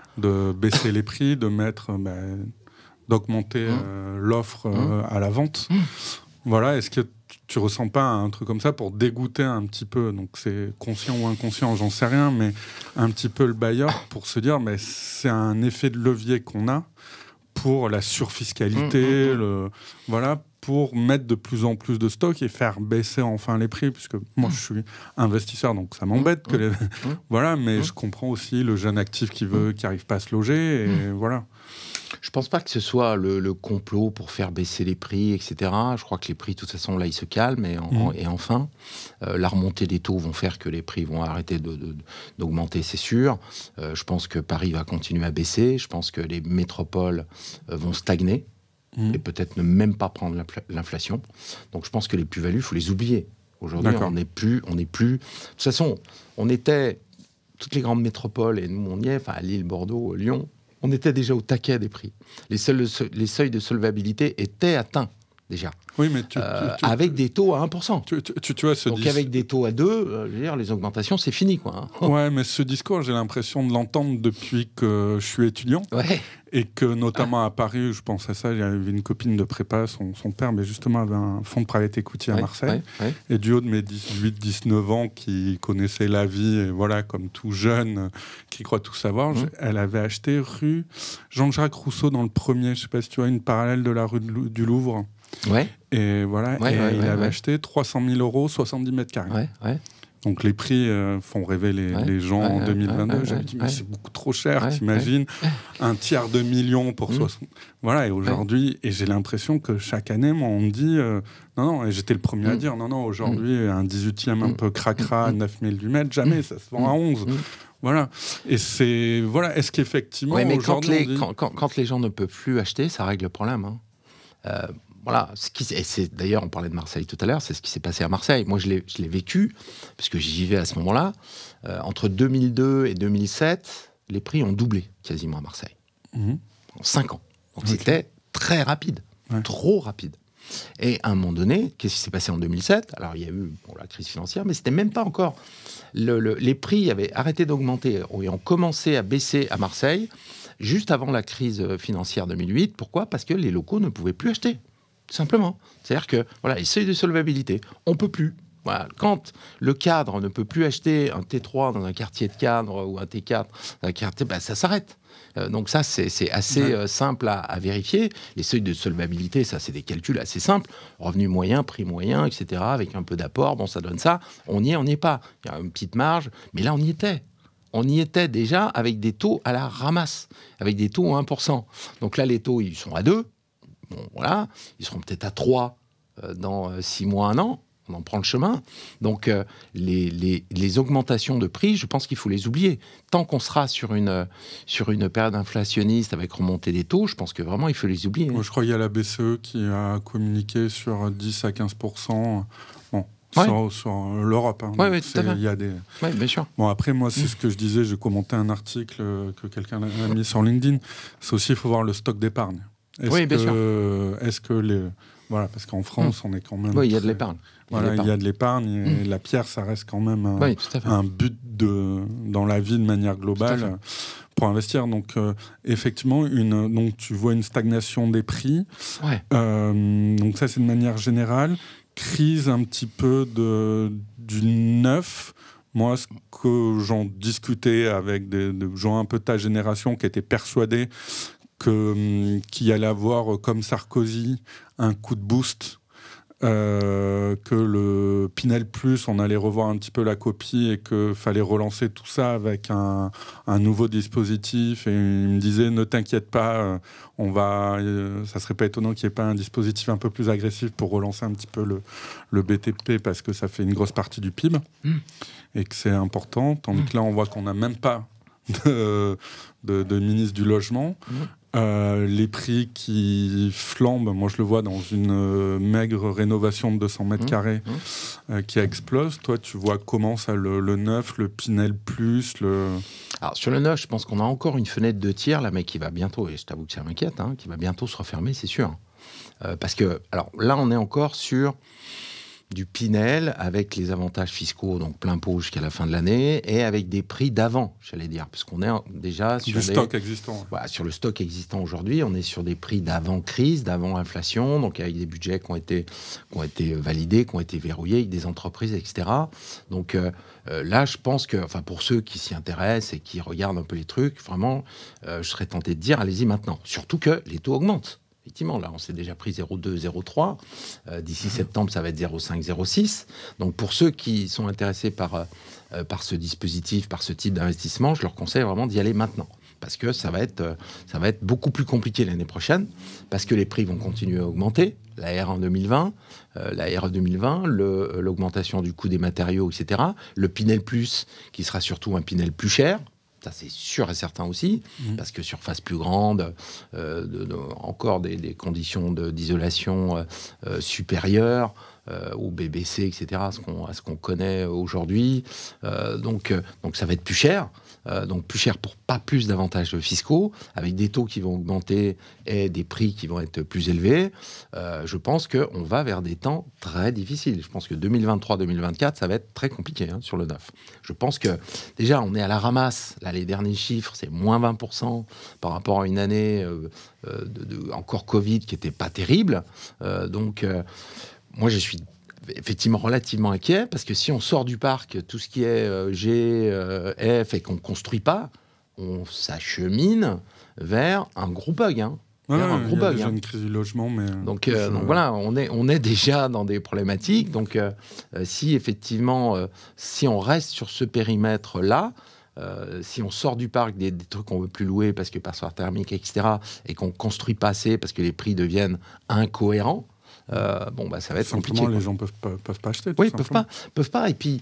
de baisser les prix, de mettre, ben, d'augmenter mmh. euh, l'offre euh, mmh. à la vente. Mmh. Voilà. Est-ce que tu ressens pas un truc comme ça pour dégoûter un petit peu, donc c'est conscient ou inconscient, j'en sais rien, mais un petit peu le bailleur pour se dire, mais c'est un effet de levier qu'on a pour la surfiscalité, mmh, mmh. Le, voilà, pour mettre de plus en plus de stock et faire baisser enfin les prix, puisque moi je suis investisseur, donc ça m'embête que les... voilà, mais je comprends aussi le jeune actif qui veut, qui arrive pas à se loger, et voilà. Je pense pas que ce soit le, le complot pour faire baisser les prix, et cetera. Je crois que les prix, de toute façon, là, ils se calment. Et, en, mmh. et enfin, euh, la remontée des taux vont faire que les prix vont arrêter de, de, d'augmenter, c'est sûr. Euh, je pense que Paris va continuer à baisser. Je pense que les métropoles euh, vont stagner mmh. et peut-être ne même pas prendre l'inflation. Donc, je pense que les plus-values, il faut les oublier. Aujourd'hui, D'accord. on n'est plus, on n'est plus... De toute façon, on était... Toutes les grandes métropoles, et nous, on y est, enfin, à Lille, Bordeaux, Lyon... On était déjà au taquet des prix. Les, seuls, les seuils de solvabilité étaient atteints déjà. Oui, mais tu, euh, tu, tu, avec tu, des taux à un pour cent. Tu, tu, tu vois, ce Donc dis... avec des taux à deux, euh, je veux dire, les augmentations, c'est fini, quoi. Ouais, mais ce discours, j'ai l'impression de l'entendre depuis que je suis étudiant. Ouais. Et que notamment à Paris, je pense à ça, il y avait une copine de prépa, son, son père, mais justement avait un fonds de private equity à ouais, Marseille. Ouais, ouais. Et du haut de mes dix-huit dix-neuf ans, qui connaissait la vie, et voilà, comme tout jeune, qui croit tout savoir, mmh. elle avait acheté rue Jean-Jacques Rousseau dans le premier, je sais pas si tu vois, une parallèle de la rue de, du Louvre. Ouais. Et voilà, ouais, et ouais, il ouais, avait ouais. acheté trois cent mille euros, soixante-dix mètres carrés. Ouais, ouais. Donc les prix euh, font rêver les, ouais, les gens ouais, en deux mille vingt-deux. Ouais, J'avais dit, mais ouais. c'est beaucoup trop cher, ouais, t'imagines ouais. Un tiers de million pour mmh. soixante... Voilà, et aujourd'hui, ouais. et j'ai l'impression que chaque année, moi, on me dit... Euh, non, non, et j'étais le premier mmh. à dire, non, non, aujourd'hui, mmh. un dix-huitième un peu cracra, mmh. neuf mille du mètre, jamais, ça se vend mmh. à onze. Mmh. Voilà. Et c'est... Voilà, est-ce qu'effectivement... Oui, mais quand les, dit... quand, quand, quand les gens ne peuvent plus acheter, ça règle le problème. Hein. Euh, Voilà, ce qui, et c'est, d'ailleurs, on parlait de Marseille tout à l'heure, c'est ce qui s'est passé à Marseille. Moi, je l'ai, je l'ai vécu, parce que j'y vivais à ce moment-là. Euh, entre deux mille deux et deux mille sept, les prix ont doublé quasiment à Marseille. Mmh. En cinq ans. Donc okay. C'était très rapide, ouais. trop rapide. Et à un moment donné, qu'est-ce qui s'est passé en deux mille sept ? Alors, il y a eu bon, la crise financière, mais c'était même pas encore... Le, le, les prix avaient arrêté d'augmenter et ont commencé à baisser à Marseille juste avant la crise financière deux mille huit. Pourquoi ? Parce que les locaux ne pouvaient plus acheter. Tout simplement. C'est-à-dire que voilà, les seuils de solvabilité, on ne peut plus. Voilà. Quand le cadre ne peut plus acheter un T trois dans un quartier de cadre ou un T quatre dans un quartier, ben ça s'arrête. Euh, donc ça, c'est, c'est assez ouais. euh, simple à, à vérifier. Les seuils de solvabilité, ça, c'est des calculs assez simples. Revenu moyen, prix moyen, et cetera. Avec un peu d'apport, bon, ça donne ça. On y est, on n'y est pas. Il y a une petite marge, mais là, on y était. On y était déjà avec des taux à la ramasse, avec des taux à un pour cent. Donc là, les taux, ils sont à deux. Bon, voilà, ils seront peut-être à trois euh, dans euh, six mois, un an. On en prend le chemin. Donc, euh, les, les, les augmentations de prix, je pense qu'il faut les oublier. Tant qu'on sera sur une, sur une période inflationniste avec remontée des taux, je pense que vraiment, il faut les oublier. Moi, je crois qu'il y a la B C E qui a communiqué sur dix à quinze pour cent. Bon. Ouais. Sur, sur l'Europe. Hein. Oui, oui, tout à fait. Il y a des... Oui, bien sûr. Bon, après, moi, c'est mmh. ce que je disais. J'ai commenté un article que quelqu'un a mis sur LinkedIn. C'est aussi, il faut voir le stock d'épargne. Est-ce oui, bien que, sûr. Est-ce que les... Voilà, parce qu'en France, mmh. on est quand même... Oui, il y a très... de l'épargne. Il voilà, il y a de l'épargne. Et mmh. la pierre, ça reste quand même un, oui, un but de, dans la vie de manière globale pour investir. Donc, euh, effectivement, une, donc, tu vois une stagnation des prix. Ouais. Euh, donc ça, c'est de manière générale. Crise un petit peu de, du neuf. Moi, ce que j'en discutais avec des, des gens un peu de ta génération qui étaient persuadés que, qu'il y allait avoir, comme Sarkozy, un coup de boost euh, que le Pinel Plus, on allait revoir un petit peu la copie et qu'il fallait relancer tout ça avec un, un nouveau dispositif. Et il me disait, ne t'inquiète pas, euh, on va, euh, ça serait pas étonnant qu'il n'y ait pas un dispositif un peu plus agressif pour relancer un petit peu le, le B T P parce que ça fait une grosse partie du P I B mmh. et que c'est important. Tandis mmh. que là, on voit qu'on n'a même pas de, de, de ministre du Logement. Mmh. Euh, les prix qui flambent, moi je le vois dans une euh, maigre rénovation de deux cents mètres carrés mmh. euh, qui explose. Toi, tu vois comment ça, le, le neuf, le Pinel Plus le... Alors sur le neuf, je pense qu'on a encore une fenêtre de tir, là, mais qui va bientôt, et je t'avoue que ça m'inquiète, hein, qui va bientôt se refermer, c'est sûr. Euh, parce que, alors là, on est encore sur du Pinel avec les avantages fiscaux, donc plein pot jusqu'à la fin de l'année, et avec des prix d'avant, j'allais dire, parce qu'on est déjà sur, du stock des, existant. Voilà, sur le stock existant aujourd'hui, on est sur des prix d'avant-crise, d'avant-inflation, donc avec des budgets qui ont été, qui ont été validés, qui ont été verrouillés avec des entreprises, et cetera. Donc euh, euh, là, je pense que, enfin, pour ceux qui s'y intéressent et qui regardent un peu les trucs, vraiment, euh, je serais tenté de dire, allez-y maintenant. Surtout que les taux augmentent. Effectivement, là, on s'est déjà pris zéro virgule deux, zéro virgule trois. Euh, d'ici mmh. septembre, ça va être zéro virgule cinq, zéro virgule six. Donc, pour ceux qui sont intéressés par, euh, par ce dispositif, par ce type d'investissement, je leur conseille vraiment d'y aller maintenant. Parce que ça va être, euh, ça va être beaucoup plus compliqué l'année prochaine, parce que les prix vont continuer à augmenter. La R un deux mille vingt, euh, la R un deux mille vingt, le, l'augmentation du coût des matériaux, et cetera. Le Pinel Plus, qui sera surtout un Pinel plus cher. Ça, c'est sûr et certain aussi, mmh. parce que surface plus grande, euh, de, de, encore des, des conditions de, d'isolation euh, euh, supérieures euh, au B B C, et cetera, à ce qu'on, à ce qu'on connaît aujourd'hui. Euh, donc, euh, donc, ça va être plus cher. Euh, donc, plus cher pour pas plus d'avantages fiscaux, avec des taux qui vont augmenter et des prix qui vont être plus élevés. Euh, je pense qu'on va vers des temps très difficiles. Je pense que deux mille vingt-trois deux mille vingt-quatre, ça va être très compliqué hein, sur le neuf. Je pense que, déjà, on est à la ramasse. Là, les derniers chiffres, c'est moins vingt pour cent par rapport à une année euh, de, de, encore Covid qui n'était pas terrible. Euh, donc, euh, moi, je suis effectivement relativement inquiet parce que si on sort du parc tout ce qui est euh, G, euh, F et qu'on ne construit pas, on s'achemine vers un gros bug. Hein. Ouais, ouais, un gros il y a bug, déjà hein. une crise du logement. Mais donc, euh, je... donc voilà, on est, on est déjà dans des problématiques. Donc euh, si effectivement, euh, si on reste sur ce périmètre-là, Euh, si on sort du parc des, des trucs qu'on ne veut plus louer parce que passoire thermique, et cetera, et qu'on ne construit pas assez parce que les prix deviennent incohérents, euh, bon, bah, ça va être simplement, compliqué. Les gens ne peuvent pas, peuvent pas acheter. Oui, ils ne peuvent pas, peuvent pas. Et puis,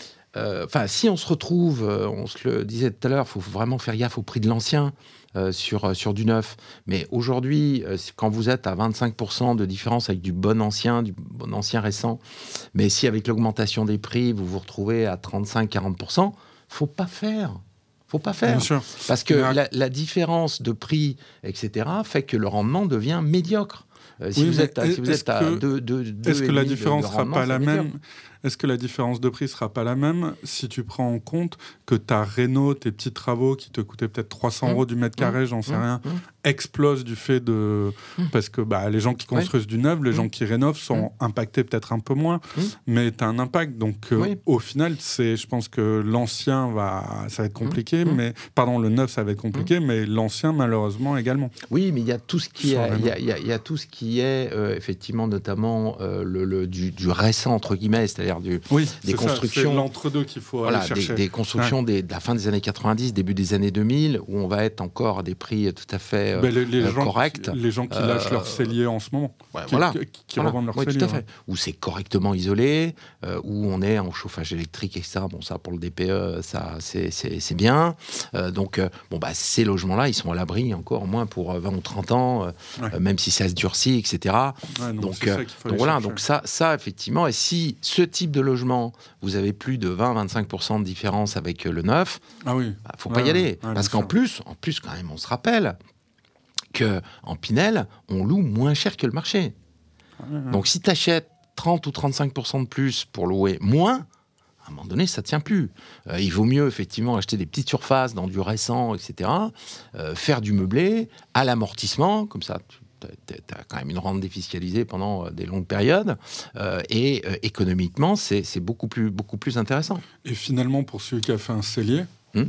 euh, si on se retrouve, euh, on se le disait tout à l'heure, il faut vraiment faire gaffe au prix de l'ancien euh, sur, sur du neuf. Mais aujourd'hui, euh, quand vous êtes à vingt-cinq pour cent de différence avec du bon ancien, du bon ancien récent, mais si avec l'augmentation des prix, vous vous retrouvez à trente-cinq à quarante pour cent, faut pas faire. Faut pas faire. Bien sûr. Parce que la, la différence de prix, et cetera, fait que le rendement devient médiocre. Euh, si, oui, vous êtes à, si vous êtes à que, deux, deux, deux est-ce que la différence ne sera pas la même Est-ce que la différence de prix sera pas la même si tu prends en compte que ta réno, tes petits travaux qui te coûtaient peut-être trois cents euros du mètre carré, mmh. j'en sais mmh. rien, mmh. explosent du fait de mmh. parce que bah, les gens qui construisent oui. du neuf, les mmh. gens qui rénovent sont mmh. impactés peut-être un peu moins, mmh. mais tu as un impact. Donc euh, oui. au final, c'est, je pense que l'ancien va, ça va être compliqué, mmh. mais pardon, le neuf ça va être compliqué, mmh. mais l'ancien malheureusement également. Oui, mais il y a tout ce qui est, il y a, y a, y a tout ce qui est euh, effectivement notamment euh, le, le du, du récent entre guillemets, c'est-à-dire Du, oui, des constructions, ça, c'est l'entre-deux qu'il faut voilà, aller chercher. Des, des constructions ouais. des, de la fin des années quatre-vingt-dix, début des années deux mille, où on va être encore à des prix tout à fait euh, les, les euh, gens corrects. Qui, les gens qui euh, lâchent leur cellier en ce moment, ouais, qui, voilà. qui, qui voilà. revendent leur oui, cellier. Tout à fait. Ouais. Où c'est correctement isolé, euh, où on est en chauffage électrique, et cetera. Bon, ça, pour le D P E, ça, c'est, c'est, c'est bien. Euh, donc, euh, bon, bah, ces logements-là, ils sont à l'abri encore au moins pour vingt ou trente ans, euh, ouais. euh, même si ça se durcit, et cetera. Ouais, donc, donc, euh, donc voilà, donc ça, ça, effectivement, et si ce type de logement, vous avez plus de vingt à vingt-cinq pour cent de différence avec le neuf, ah oui. bah, faut pas ouais, y aller. Ouais, parce qu'en plus, en plus, quand même, on se rappelle qu'en Pinel, on loue moins cher que le marché. Ouais, ouais. Donc, si tu achètes trente ou trente-cinq pour cent de plus pour louer moins, à un moment donné, ça ne tient plus. Euh, il vaut mieux, effectivement, acheter des petites surfaces dans du récent, et cetera, euh, faire du meublé à l'amortissement, comme ça, tu tu as quand même une rente défiscalisée pendant des longues périodes, euh, et euh, économiquement, c'est, c'est beaucoup, plus, beaucoup plus intéressant. Et finalement, pour celui qui a fait un cellier, mmh.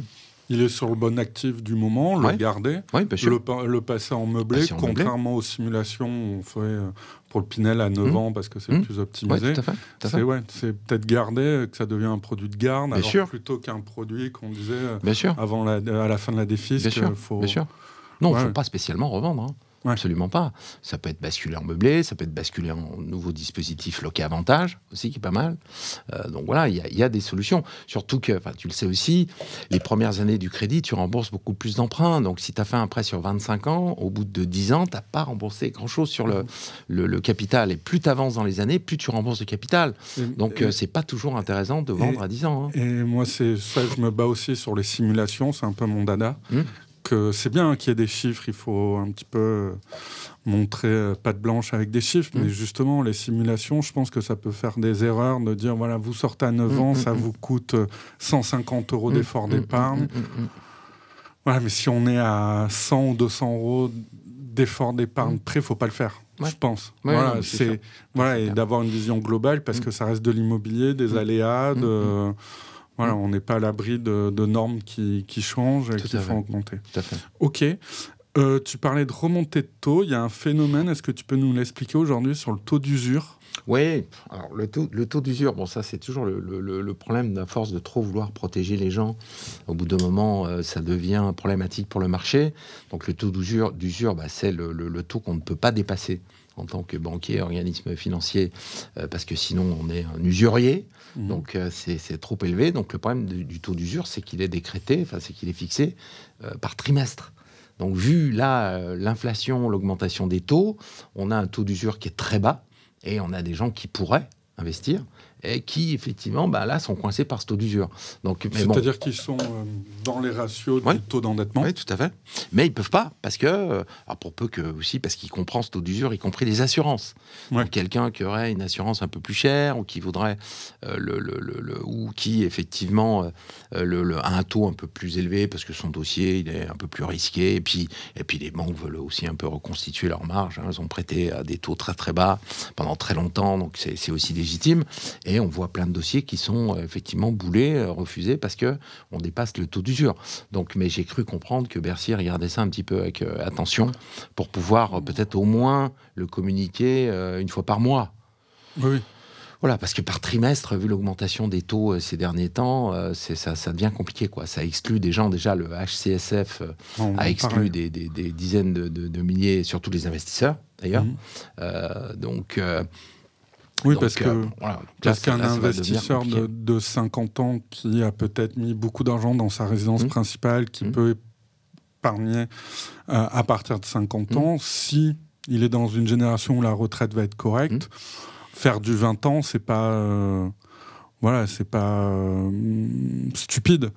Il est sur le bon actif du moment, le ouais. garder, ouais, le, le passer en meublé, passer en contrairement meublé. aux simulations on fait pour le Pinel à neuf mmh. ans parce que c'est mmh. le plus optimisé. Ouais, tout à fait, tout à fait. C'est, ouais, c'est peut-être garder, que ça devient un produit de garde, Bien alors sûr. plutôt qu'un produit qu'on disait Bien sûr. avant la, à la fin de la défisque. Bien sûr. Faut... Bien sûr. Non, il ouais. ne faut pas spécialement revendre. Hein. Ouais. Absolument pas. Ça peut être basculé en meublé, ça peut être basculé en nouveau dispositif loquet avantage aussi, qui est pas mal. Euh, donc voilà, il y, y a des solutions. Surtout que, tu le sais aussi, les premières années du crédit, tu rembourses beaucoup plus d'emprunts. Donc si tu as fait un prêt sur vingt-cinq ans, au bout de dix ans, tu n'as pas remboursé grand-chose sur le, le, le capital. Et plus tu avances dans les années, plus tu rembourses de capital. Et, donc et, euh, c'est pas toujours intéressant de vendre et, à dix ans. Hein. Et moi, c'est ça, je me bats aussi sur les simulations, c'est un peu mon dada. Hum. Que c'est bien qu'il y ait des chiffres, il faut un petit peu montrer euh, patte blanche avec des chiffres, mmh. mais justement, les simulations, je pense que ça peut faire des erreurs de dire, voilà, vous sortez à neuf mmh, ans, mmh, ça mmh. vous coûte cent cinquante euros mmh, d'effort mmh, d'épargne. Mmh, mmh, mmh. Voilà, mais si on est à cent ou deux cents euros d'effort d'épargne mmh. prêt, il ne faut pas le faire. Ouais. Je pense. Ouais, voilà, non, c'est, c'est voilà, c'est et d'avoir une vision globale, parce mmh. que ça reste de l'immobilier, des mmh. aléas, de... Mmh. Voilà, on n'est pas à l'abri de, de normes qui, qui changent et qui font augmenter. Tout à fait. Ok. Euh, tu parlais de remontée de taux. Il y a un phénomène. Est-ce que tu peux nous l'expliquer aujourd'hui sur le taux d'usure ? Oui. Alors, le taux, le taux d'usure, bon, ça, c'est toujours le, le, le problème de la force de trop vouloir protéger les gens. Au bout d'un moment, euh, ça devient problématique pour le marché. Donc, le taux d'usure, d'usure bah, c'est le, le, le taux qu'on ne peut pas dépasser en tant que banquier, organisme financier, euh, parce que sinon, on est un usurier. Mmh. Donc, euh, c'est, c'est trop élevé. Donc, le problème de, du taux d'usure, c'est qu'il est décrété, enfin, c'est qu'il est fixé euh, par trimestre. Donc, vu là, euh, l'inflation, l'augmentation des taux, on a un taux d'usure qui est très bas et on a des gens qui pourraient investir et qui, effectivement, bah, là, sont coincés par ce taux d'usure. Donc, mais C'est-à-dire bon, qu'ils sont euh, dans les ratios ouais. du taux d'endettement. Oui, tout à fait. Mais ils ne peuvent pas, parce que, euh, alors pour peu que, aussi, parce qu'ils comprennent ce taux d'usure, y compris les assurances. Ouais. Donc, quelqu'un qui aurait une assurance un peu plus chère, ou qui voudrait, euh, le, le, le, le, ou qui, effectivement, euh, le, le, a un taux un peu plus élevé, parce que son dossier, il est un peu plus risqué, et puis, et puis les banques veulent aussi un peu reconstituer leurs marges. Hein. Elles ont prêté à des taux très, très bas pendant très longtemps, donc c'est, c'est aussi légitime. Et on voit plein de dossiers qui sont euh, effectivement boulés, euh, refusés, parce qu'on dépasse le taux d'usure. Donc, mais j'ai cru comprendre que Bercy regardait ça un petit peu avec euh, attention pour pouvoir euh, peut-être au moins le communiquer euh, une fois par mois. Oui. Voilà, parce que par trimestre, vu l'augmentation des taux euh, ces derniers temps, euh, c'est, ça, ça devient compliqué, quoi. Ça exclut des gens. Déjà, le H C S F euh, non, a exclu des, des, des dizaines de, de, de milliers, surtout les investisseurs, d'ailleurs. Mmh. Euh, donc... Euh, Oui, Donc, parce, que, euh, voilà. parce là, qu'un là, investisseur de, de cinquante ans qui a peut-être mis beaucoup d'argent dans sa résidence mmh. principale, qui mmh. peut épargner euh, à partir de cinquante mmh. ans, si il est dans une génération où la retraite va être correcte, mmh. faire du vingt ans, c'est pas... Euh, voilà, c'est pas euh, stupide.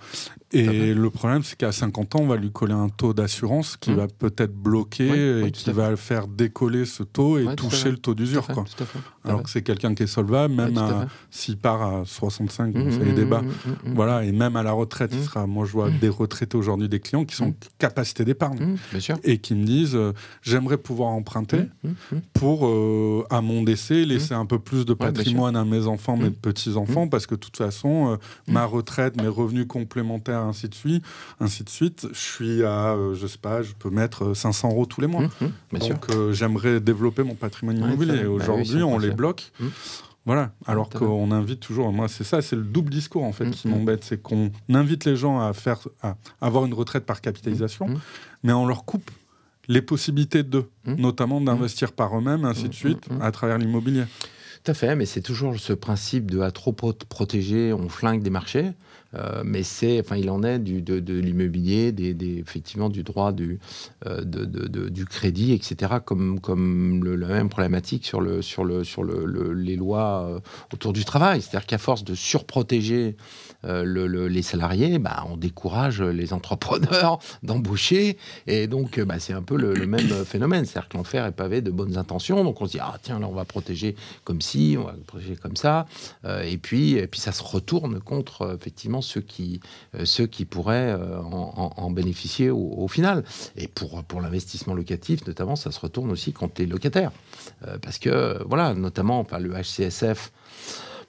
Et le problème, c'est qu'à cinquante ans, on va lui coller un taux d'assurance qui mmh. va peut-être bloquer oui, et oui, qui va faire décoller ce taux et oui, toucher le taux d'usure. Tout quoi. Tout fait, tout Alors que c'est quelqu'un qui est solvable, même oui, à, s'il part à soixante-cinq, mmh, c'est les débats. Mmh, mmh, voilà, et même à la retraite, mmh. il sera. Moi, je vois mmh. des retraités aujourd'hui, des clients qui sont mmh. capacité d'épargne mmh, bien sûr. et qui me disent euh, j'aimerais pouvoir emprunter mmh. Mmh. pour, euh, à mon décès, laisser mmh. un peu plus de patrimoine ouais, à mes enfants, mmh. mes petits-enfants, mmh. parce que de toute façon, euh, mmh. ma retraite, mes revenus complémentaires, ainsi de suite, ainsi de suite. Je suis à, euh, je sais pas, je peux mettre cinq cents euros tous les mois. Mmh, Donc, euh, j'aimerais développer mon patrimoine ouais, immobilier. Aujourd'hui, bah oui, on les bloque. Mmh. Voilà. Alors mmh, qu'on invite toujours. Moi, c'est ça, c'est le double discours en fait mmh, qui mmh. m'embête, c'est qu'on invite les gens à faire, à avoir une retraite par capitalisation, mmh. mais on leur coupe les possibilités d'eux, mmh. notamment d'investir mmh. par eux-mêmes, ainsi mmh. de suite, mmh. à travers l'immobilier. Tout à fait, mais c'est toujours ce principe de à trop protéger, on flingue des marchés. Euh, mais c'est, enfin, il en est du, de, de l'immobilier, des, des, effectivement du droit du, euh, de, de, de, du crédit, et cetera. Comme, comme le, la même problématique sur, le, sur, le, sur le, le, les lois euh, autour du travail. C'est-à-dire qu'à force de surprotéger euh, le, le, les salariés, bah, on décourage les entrepreneurs d'embaucher. Et donc, bah, c'est un peu le, le même phénomène. C'est-à-dire que l'enfer est pavé de bonnes intentions. Donc, on se dit, ah tiens, là, on va protéger comme ci, on va protéger comme ça. Euh, et, puis, et puis, ça se retourne contre, effectivement, ceux qui, euh, ceux qui pourraient euh, en, en, en bénéficier au, au final. Et pour, pour l'investissement locatif, notamment, ça se retourne aussi contre les locataires. Euh, parce que, voilà, notamment, enfin, le H C S F,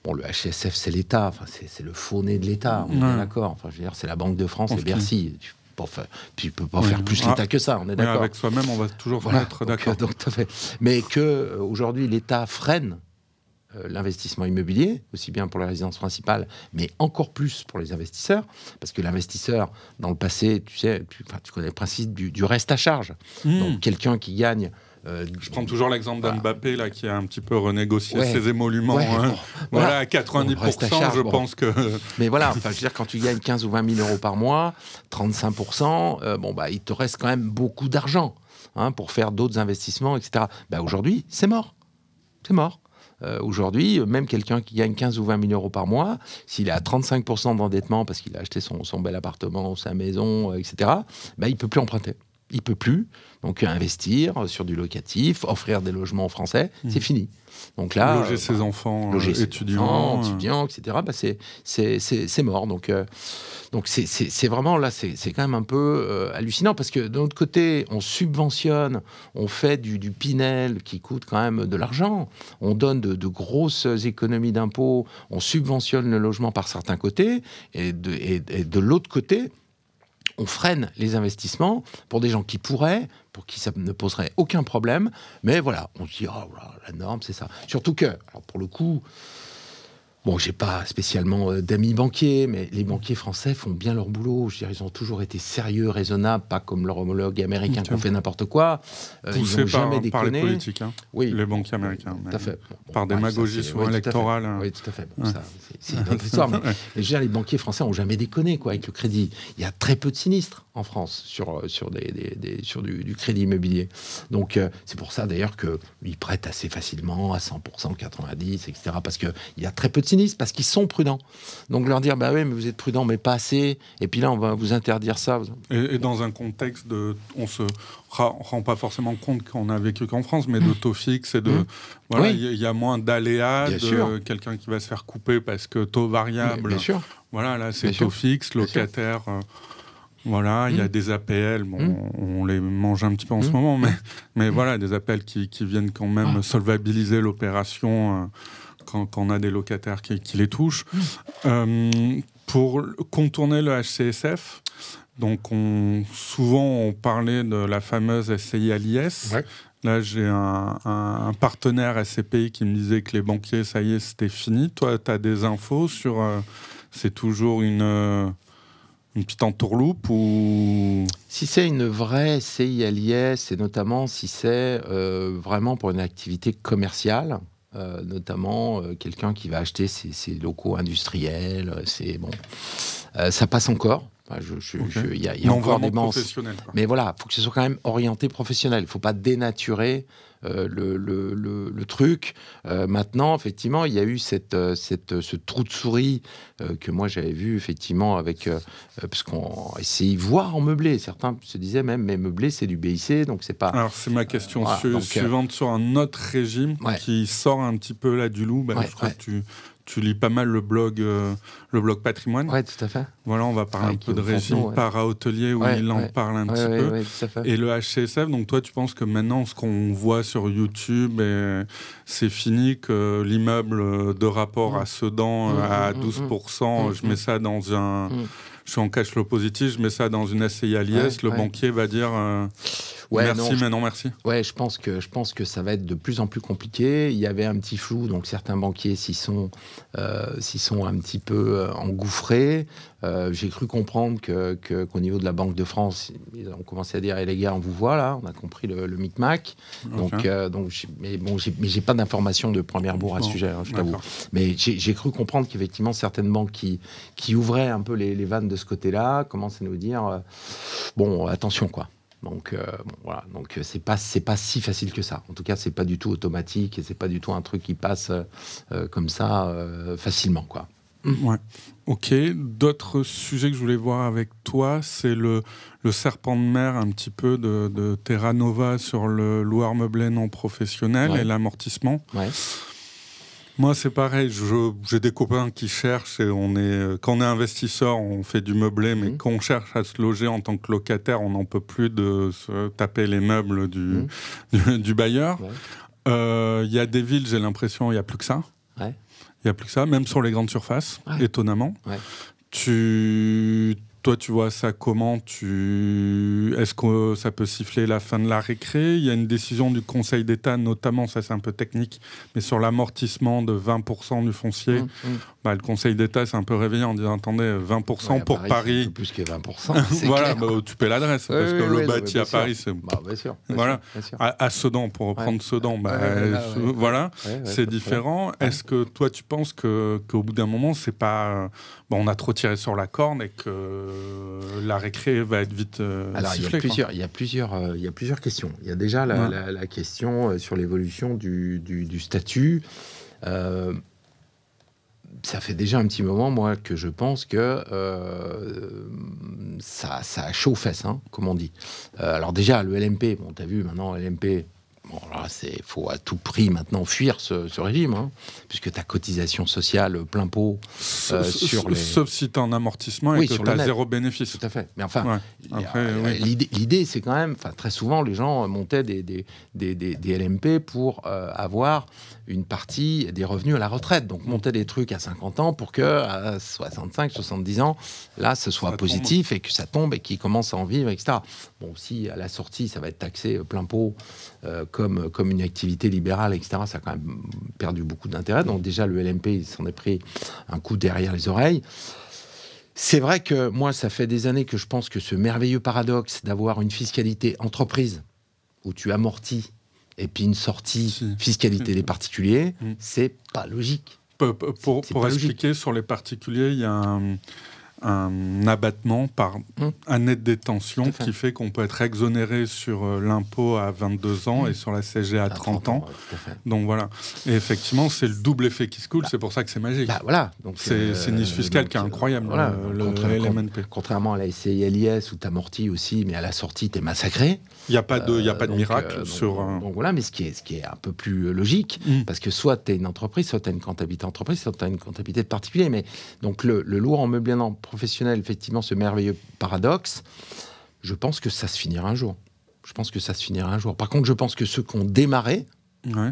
bon, le H S F, c'est l'État, enfin, c'est, c'est le faux nez de l'État, on est Ouais. bien d'accord. Enfin, je veux dire, c'est la Banque de France et Bercy. Tu peux pas, tu peux pas Ouais. faire plus l'État Ah, que ça, on est mais d'accord. avec soi-même, on va toujours Voilà, se mettre donc, d'accord. euh, donc, tout à fait. Mais que euh, aujourd'hui l'État freine euh, l'investissement immobilier, aussi bien pour les résidences principales, mais encore plus pour les investisseurs, parce que l'investisseur, dans le passé, tu sais, tu, enfin, tu connais le principe du, du reste à charge. Mmh. Donc quelqu'un qui gagne... Euh, Je prends toujours l'exemple voilà. d'Mbappé, là, qui a un petit peu renégocié Ouais. ses émoluments. Ouais, hein. bon, Voilà, voilà. à quatre-vingt-dix pour cent, Bon, reste à charge, je bon. pense que... Mais voilà, enfin, je veux dire, quand tu gagnes quinze ou vingt mille euros par mois, trente-cinq pour cent, euh, bon, bah, il te reste quand même beaucoup d'argent hein, pour faire d'autres investissements, et cetera. Bah, aujourd'hui, c'est mort. C'est mort. Euh, aujourd'hui, même quelqu'un qui gagne quinze ou vingt mille euros par mois, s'il est à trente-cinq pour cent d'endettement parce qu'il a acheté son, son bel appartement ou sa maison, euh, et cetera, bah, il ne peut plus emprunter. Il ne peut plus. Donc, investir sur du locatif, offrir des logements aux Français, mmh. c'est fini. Donc là, loger euh, ses bah, enfants, loger euh, ses étudiants, enfants, euh... étudiants, et cetera. Bah, c'est, c'est, c'est, c'est mort. Donc, euh, donc c'est, c'est, c'est vraiment là, c'est, c'est quand même un peu euh, hallucinant parce que de l'autre côté, on subventionne, on fait du, du Pinel qui coûte quand même de l'argent. On donne de, de grosses économies d'impôts, on subventionne le logement par certains côtés, et de, et, et de l'autre côté, on freine les investissements pour des gens qui pourraient, pour qui ça ne poserait aucun problème. Mais voilà, on se dit, oh, voilà, la norme, c'est ça. Surtout que, alors pour le coup, bon, j'ai pas spécialement euh, d'amis banquiers, mais les banquiers français font bien leur boulot. Je veux dire, ils ont toujours été sérieux, raisonnables, pas comme leur homologue américain okay. qui ont fait n'importe quoi. Euh, Poussés ils n'ont jamais déconné. Par les politiques, hein. Oui. Les banquiers américains. Tout à fait. Bon, par démagogie souvent électorale. Oui, tout à fait. Bon, ouais. ça, c'est, c'est une autre histoire. Mais, mais je veux dire, les banquiers français n'ont jamais déconné quoi, avec le crédit. Il y a très peu de sinistres en France sur, sur, des, des, des, sur du, du crédit immobilier. Donc, euh, c'est pour ça d'ailleurs qu'ils prêtent assez facilement à cent pour cent, quatre-vingt-dix, et cetera. Parce qu'il y a très peu de sinistres, parce qu'ils sont prudents. Donc, leur dire, bah oui, mais vous êtes prudents, mais pas assez. Et puis là, on va vous interdire ça. Et, et dans un contexte de... On se rend pas forcément compte qu'on a vécu qu'en France, mais de taux fixe et de... Mmh. Voilà, il oui. y, y a moins d'aléas, bien de sûr. Quelqu'un qui va se faire couper parce que taux variable. Bien sûr. Voilà, là, c'est bien taux sûr. fixe, locataire... Euh, Voilà, il mmh. y a des A P L, bon, mmh. on les mange un petit peu en mmh. ce moment, mais, mais mmh. voilà, des A P L qui, qui viennent quand même ah. solvabiliser l'opération euh, quand, quand on a des locataires qui, qui les touchent. Mmh. Euh, pour contourner le H C S F, donc on, souvent on parlait de la fameuse S C I L I S. Ouais. Là, j'ai un, un, un partenaire S C P I qui me disait que les banquiers, ça y est, c'était fini. Toi, tu as des infos sur... Euh, c'est toujours une... Euh, Une petite entourloupe ou... Si c'est une vraie C I L I S, et notamment si c'est euh, vraiment pour une activité commerciale, euh, notamment euh, quelqu'un qui va acheter ses, ses locaux industriels, c'est bon, euh, ça passe encore. Enfin, je, je, okay. je, y a, y a non, encore des banques. Mais voilà, il faut que ce soit quand même orienté professionnel. Il ne faut pas dénaturer euh, le, le, le, le truc. Euh, maintenant, effectivement, il y a eu cette, cette, ce trou de souris euh, que moi j'avais vu effectivement avec euh, parce qu'on essayait voir en meublé. Certains se disaient même, mais meublé c'est du B I C, donc c'est pas. Alors c'est ma question euh, voilà, su- donc, suivante sur un autre régime ouais. qui sort un petit peu là du loup. Bah, ouais, je crois ouais. que tu Tu lis pas mal le blog, euh, le blog Patrimoine. Oui, tout à fait. Voilà, on va parler ouais, un peu de régime ouais. para-hôtelier où ouais, il en ouais. parle un ouais, petit ouais, peu. Ouais, tout à fait. Et le H C S F, donc toi, tu penses que maintenant, ce qu'on voit sur YouTube, et c'est fini, que l'immeuble de rapport mmh. à Sedan mmh, à douze pour cent, mmh, je mets ça dans un... Mmh. Je suis en cash flow positif, je mets ça dans une S C I L I S, ouais, le ouais. banquier va dire euh, ouais, merci, non, mais non merci. Ouais, je pense que je pense que ça va être de plus en plus compliqué. Il y avait un petit flou, donc certains banquiers s'y sont euh, s'y sont un petit peu euh, engouffrés. Euh, j'ai cru comprendre que, que qu'au niveau de la Banque de France, ils ont commencé à dire hey, les gars, on vous voit là, on a compris le, le micmac. Okay. Donc euh, donc j'ai, mais bon, j'ai, mais j'ai pas d'informations de première bourre à ce sujet, hein, je t'avoue. Mais j'ai, j'ai cru comprendre qu'effectivement certaines banques qui qui ouvraient un peu les, les vannes de ce côté-là commencent à nous dire euh, bon attention quoi. Donc euh, bon, voilà, donc c'est pas c'est pas si facile que ça. En tout cas, c'est pas du tout automatique et c'est pas du tout un truc qui passe euh, comme ça euh, facilement quoi. Ouais. Ok. D'autres sujets que je voulais voir avec toi, c'est le le serpent de mer un petit peu de, de Terra Nova sur le loueur meublé non professionnel ouais. et l'amortissement. Ouais. Moi, c'est pareil. Je, j'ai des copains qui cherchent et on est, quand on est investisseur, on fait du meublé, mais mmh. quand on cherche à se loger en tant que locataire, on n'en peut plus de se taper les meubles du, mmh. du, du bailleur. Il ouais. euh, y a des villes, j'ai l'impression, il n'y a plus que ça. Ouais. Il n'y a plus que ça, même sur les grandes surfaces, ouais. étonnamment. Ouais. Tu... Toi, tu vois ça comment tu... Est-ce que ça peut siffler la fin de la récré ? Il y a une décision du Conseil d'État, notamment, ça c'est un peu technique, mais sur l'amortissement de vingt pour cent du foncier. Mmh, mmh. Bah, le Conseil d'État s'est un peu réveillé en disant, attendez, vingt pour cent ouais, pour Paris. Paris. Un peu plus que vingt pour cent. Voilà, bah, tu paies l'adresse, oui, parce oui, que oui, le oui, bâti à sûr. Paris, c'est... Bah, bien sûr. Bien voilà. sûr, bien sûr. À, à Sedan, pour reprendre ouais. Sedan, bah, ouais, là, ouais, voilà, ouais, ouais, c'est différent. Ouais. Est-ce que toi, tu penses que, qu'au bout d'un moment, c'est pas... Bon, on a trop tiré sur la corne et que la récré va être vite euh, Alors, sifflée, il y a plusieurs, il y a plusieurs, euh, il y a plusieurs questions. Il y a déjà la, ouais. la, la question euh, sur l'évolution du, du, du statut. Euh, ça fait déjà un petit moment, moi, que je pense que euh, ça, ça chaud aux fesses, hein, comme on dit. Euh, alors déjà, le L M P, bon, t'as vu, maintenant, L M P... Bon, là, il faut à tout prix maintenant fuir ce, ce régime, hein, puisque ta cotisation sociale plein pot euh, sauf, sur les... Sauf si tu es en amortissement et oui, que tu as zéro bénéfice. Tout à fait. Mais enfin, ouais. Après, euh, oui. l'idée, l'idée, c'est quand même... Très souvent, les gens montaient des, des, des, des, des L M P pour euh, avoir une partie des revenus à la retraite. Donc, monter des trucs à cinquante ans pour qu'à soixante-cinq, soixante-dix ans, là, ce soit ça positif tombe. Et que ça tombe et qu'ils commencent à en vivre, et cetera. Bon, si à la sortie, ça va être taxé plein pot euh, comme, comme une activité libérale, et cetera, ça a quand même perdu beaucoup d'intérêt. Donc, déjà, le L M P, il s'en est pris un coup derrière les oreilles. C'est vrai que moi, ça fait des années que je pense que ce merveilleux paradoxe d'avoir une fiscalité entreprise où tu amortis et puis une sortie si. fiscalité des particuliers, mmh. c'est pas logique. Pour, pour, pour expliquer, logique. Sur les particuliers, il y a un, un abattement par mmh. année de détention fait. Qui fait qu'on peut être exonéré sur euh, l'impôt à vingt-deux ans mmh. et sur la C G à, à trente ans. Ouais, donc voilà. Et effectivement, c'est le double effet qui se coule, bah, c'est pour ça que c'est magique. Bah, voilà. Donc, c'est euh, c'est une niche fiscale donc, qui est incroyable, voilà, euh, le, le L M N P. Contrairement à la S C I L I S où tu amortis aussi, mais à la sortie, tu es massacré. Il n'y a pas de, euh, y a pas de donc, miracle euh, sur... Donc, donc voilà, mais ce qui est, ce qui est un peu plus logique, mmh. parce que soit tu es une entreprise, soit tu as une comptabilité entreprise, soit tu as une comptabilité de particulier. Mais donc le, le lourd en meublé professionnel, effectivement, ce merveilleux paradoxe, je pense que ça se finira un jour. Je pense que ça se finira un jour. Par contre, je pense que ceux qui ont démarré, ouais.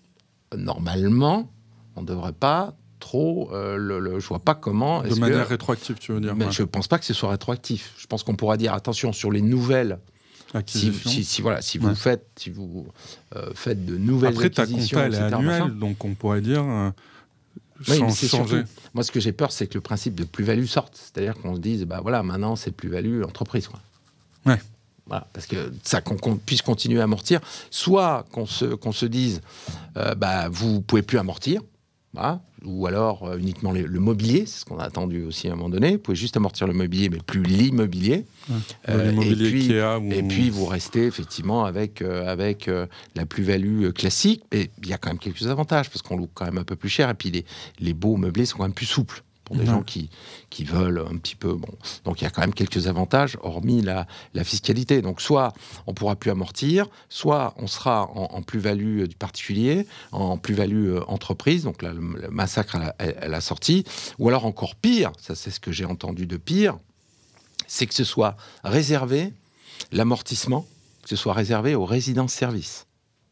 normalement, on ne devrait pas trop... Euh, le, le, je vois pas comment... De manière que, rétroactive, tu veux dire. Mais ouais. Je ne pense pas que ce soit rétroactif. Je pense qu'on pourra dire, attention, sur les nouvelles... Si, si, si, voilà, si vous, ouais. faites, si vous euh, faites de nouvelles Après, acquisitions... Après, ta compta, elle est annuelle, machin. Donc on pourrait dire... Euh, oui, mais c'est changer. Surtout, moi, ce que j'ai peur, c'est que le principe de plus-value sorte. C'est-à-dire qu'on se dise, bah voilà, maintenant, c'est plus-value entreprise, quoi. Ouais. Voilà, parce que ça, qu'on, qu'on puisse continuer à amortir, soit qu'on se, qu'on se dise, euh, bah, vous pouvez plus amortir, voilà, ou alors euh, uniquement les, le mobilier, c'est ce qu'on a attendu aussi à un moment donné. Vous pouvez juste amortir le mobilier, mais plus l'immobilier. Ouais. Euh, l'immobilier et, puis, Ikea, ou... et puis vous restez effectivement avec, euh, avec euh, la plus-value classique. Mais il y a quand même quelques avantages, parce qu'on loue quand même un peu plus cher, et puis les, les beaux meublés sont quand même plus souples pour des ouais. gens qui, qui veulent un petit peu... Bon. Donc il y a quand même quelques avantages, hormis la, la fiscalité. Donc soit on ne pourra plus amortir, soit on sera en, en plus-value du particulier, en plus-value entreprise, donc là, le, le massacre à la, à la sortie, ou alors encore pire, ça c'est ce que j'ai entendu de pire, c'est que ce soit réservé, l'amortissement, que ce soit réservé aux résidences-services.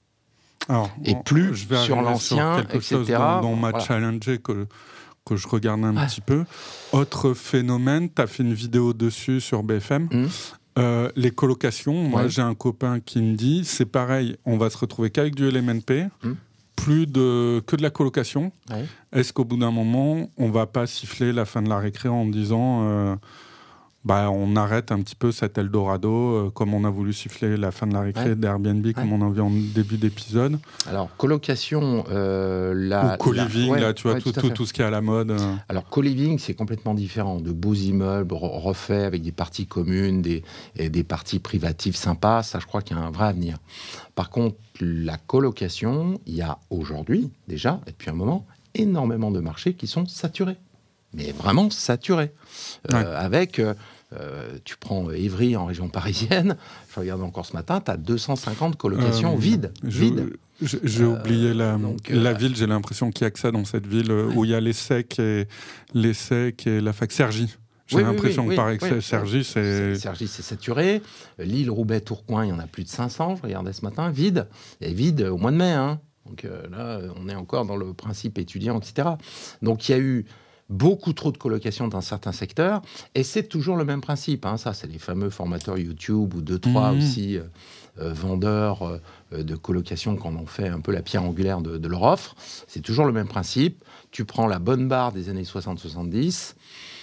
Alors, et plus je vais sur l'ancien, sur quelque et cetera. Chose dont, dont m'a voilà. challengé que... que je regarde un ouais. petit peu. Autre phénomène, tu as fait une vidéo dessus sur B F M. Mmh. Euh, les colocations, moi ouais. j'ai un copain qui me dit, c'est pareil, on va se retrouver qu'avec du L M N P, mmh. plus de, que de la colocation. Ouais. Est-ce qu'au bout d'un moment, on va pas siffler la fin de la récré en disant... Euh, bah, on arrête un petit peu cet Eldorado, euh, comme on a voulu siffler la fin de la récré ouais. d'Airbnb, ouais. comme on a vu en début d'épisode. Alors, colocation... Euh, la, Ou co-living, la... Ouais, là, tu vois, ouais, tout, tout, tout, tout ce qui est à la mode. Euh. Alors, co-living, c'est complètement différent. De beaux immeubles refaits avec des parties communes, des, et des parties privatives sympas, ça, je crois qu'il y a un vrai avenir. Par contre, la colocation, il y a aujourd'hui, déjà, et depuis un moment, énormément de marchés qui sont saturés. Mais vraiment saturés. Euh, ouais. Avec... Euh, Euh, tu prends Évry en région parisienne, je regarde encore ce matin, tu as deux cent cinquante colocations euh, vides. Je, vides. Je, j'ai euh, oublié la, donc, la euh, ville, j'ai l'impression qu'il n'y a que ça dans cette ville, ouais. où il y a l'ESSEC et, l'ESSEC et la fac Cergy. J'ai oui, l'impression oui, oui, que par oui, excès, oui, Cergy, c'est... Cergy, c'est saturé. Lille, Roubaix, Tourcoing, il y en a plus de cinq cents, je regardais ce matin, vide. Et vide au mois de mai, hein. Donc euh, là, on est encore dans le principe étudiant, et cetera. Donc il y a eu beaucoup trop de colocation dans certains secteurs, et c'est toujours le même principe. Hein. Ça, c'est les fameux formateurs YouTube ou deux, trois mmh. aussi euh, euh, vendeurs euh, de colocation qu'on en fait un peu la pierre angulaire de, de leur offre. C'est toujours le même principe. Tu prends la bonne barre des années soixante soixante-dix,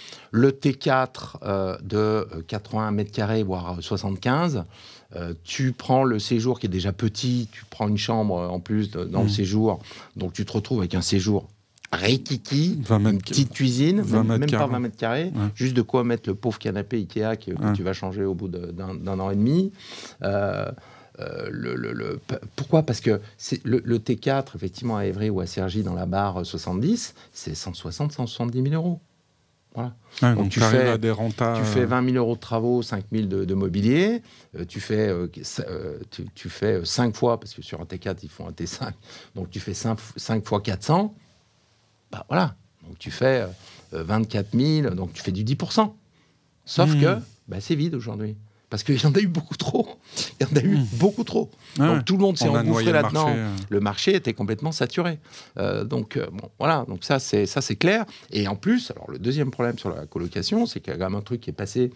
le T quatre euh, de quatre-vingts mètres carrés, voire soixante-quinze. Euh, tu prends le séjour qui est déjà petit, tu prends une chambre en plus de, dans mmh. le séjour, donc tu te retrouves avec un séjour Rikiki, une petite cuisine, même, même pas vingt mètres carrés, ouais. juste de quoi mettre le pauvre canapé Ikea que, que ouais. tu vas changer au bout de, d'un, d'un an et demi. Euh, euh, le, le, le, pourquoi ? Parce que c'est le, le T quatre, effectivement, à Évry ou à Cergy, dans la barre soixante-dix, c'est cent soixante, cent soixante-dix mille euros. Voilà. Ouais, donc, donc tu, fais, des rentas, tu fais vingt mille euros de travaux, cinq mille de, de mobilier, euh, tu, fais, euh, tu, tu fais cinq fois, parce que sur un T quatre, ils font un T cinq, donc tu fais cinq fois quatre cents. Bah voilà, donc tu fais euh, vingt-quatre mille, donc tu fais du dix pour cent. Sauf mmh. que bah, c'est vide aujourd'hui. Parce qu'il y en a eu beaucoup trop. Il y en a eu mmh. beaucoup trop. Ah donc ouais. tout le monde s'est engouffré là-dedans. Le marché, euh... le marché était complètement saturé. Euh, donc euh, bon, voilà, donc ça c'est, ça c'est clair. Et en plus, alors le deuxième problème sur la colocation, c'est qu'il y a quand même un truc qui est passé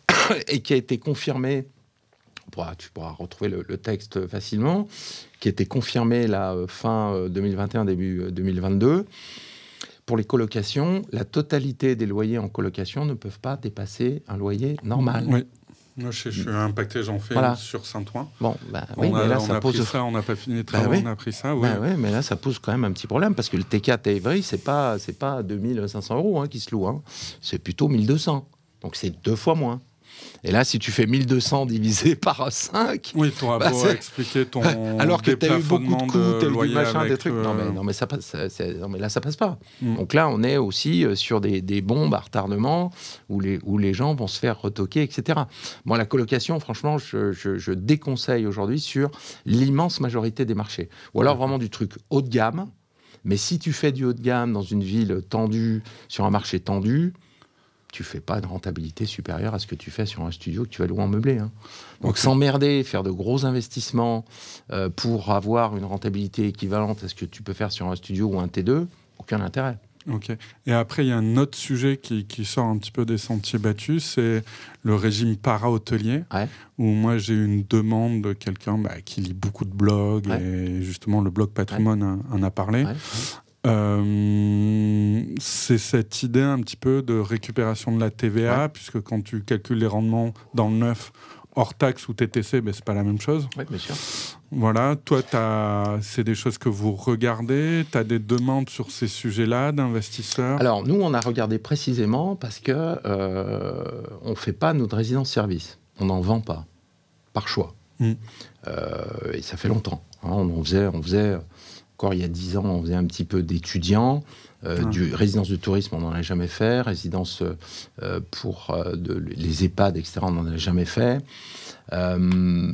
et qui a été confirmé. Pourra, tu pourras retrouver le, le texte facilement, qui a été confirmé là, fin deux mille vingt et un, début deux mille vingt-deux. Pour les colocations, la totalité des loyers en colocation ne peuvent pas dépasser un loyer normal. Oui. Moi, je, je suis impacté, j'en fais voilà. sur Saint-Ouen. Bon, bah, oui, on a, mais là, on ça a pose... pris ça, on n'a pas fini les travaux, bah, oui. on a pris ça. Oui. Bah, oui, mais là, ça pose quand même un petit problème, parce que le T quatre à Évry, c'est pas, c'est pas deux mille cinq cents euros hein, qui se loue, hein. C'est plutôt mille deux cents. Donc, c'est deux fois moins. Et là, si tu fais mille deux cents divisé par cinq... Oui, tu auras bah, beau expliquer ton alors que tu as eu beaucoup de coûts, tu as eu du machin, des trucs... Euh... Non, mais, non, mais ça passe, c'est... non, mais là, ça passe pas. Mm. Donc là, on est aussi sur des, des bombes à retardement où les, où les gens vont se faire retoquer, et cetera. Moi, la colocation, franchement, je, je, je déconseille aujourd'hui sur l'immense majorité des marchés. Ou alors vraiment du truc haut de gamme. Mais si tu fais du haut de gamme dans une ville tendue, sur un marché tendu... tu fais pas de rentabilité supérieure à ce que tu fais sur un studio que tu vas louer en meublé. Hein. Donc, okay. s'emmerder, faire de gros investissements euh, pour avoir une rentabilité équivalente à ce que tu peux faire sur un studio ou un T deux, aucun intérêt. Ok. Et après, il y a un autre sujet qui, qui sort un petit peu des sentiers battus, c'est le régime para-hôtelier, ouais. où moi, j'ai une demande de quelqu'un bah, qui lit beaucoup de blogs, ouais. et justement, le blog Patrimoine ouais. en a parlé. Ouais. Euh, c'est cette idée un petit peu de récupération de la T V A, ouais. puisque quand tu calcules les rendements dans le neuf, hors taxe ou T T C, ben, c'est pas la même chose. Oui, bien sûr. Voilà, toi, t'as... c'est des choses que vous regardez, tu as des demandes sur ces sujets-là d'investisseurs ? Alors, nous, on a regardé précisément parce qu'on euh, ne fait pas notre résidence-service. On n'en vend pas, par choix. Mmh. Euh, et ça fait longtemps. Hein, on faisait... On faisait Encore il y a dix ans, on faisait un petit peu d'étudiants. Euh, ah. du, résidence de tourisme, on n'en a jamais fait. Résidence euh, pour euh, de, les EHPAD, et cetera, on n'en a jamais fait. Euh,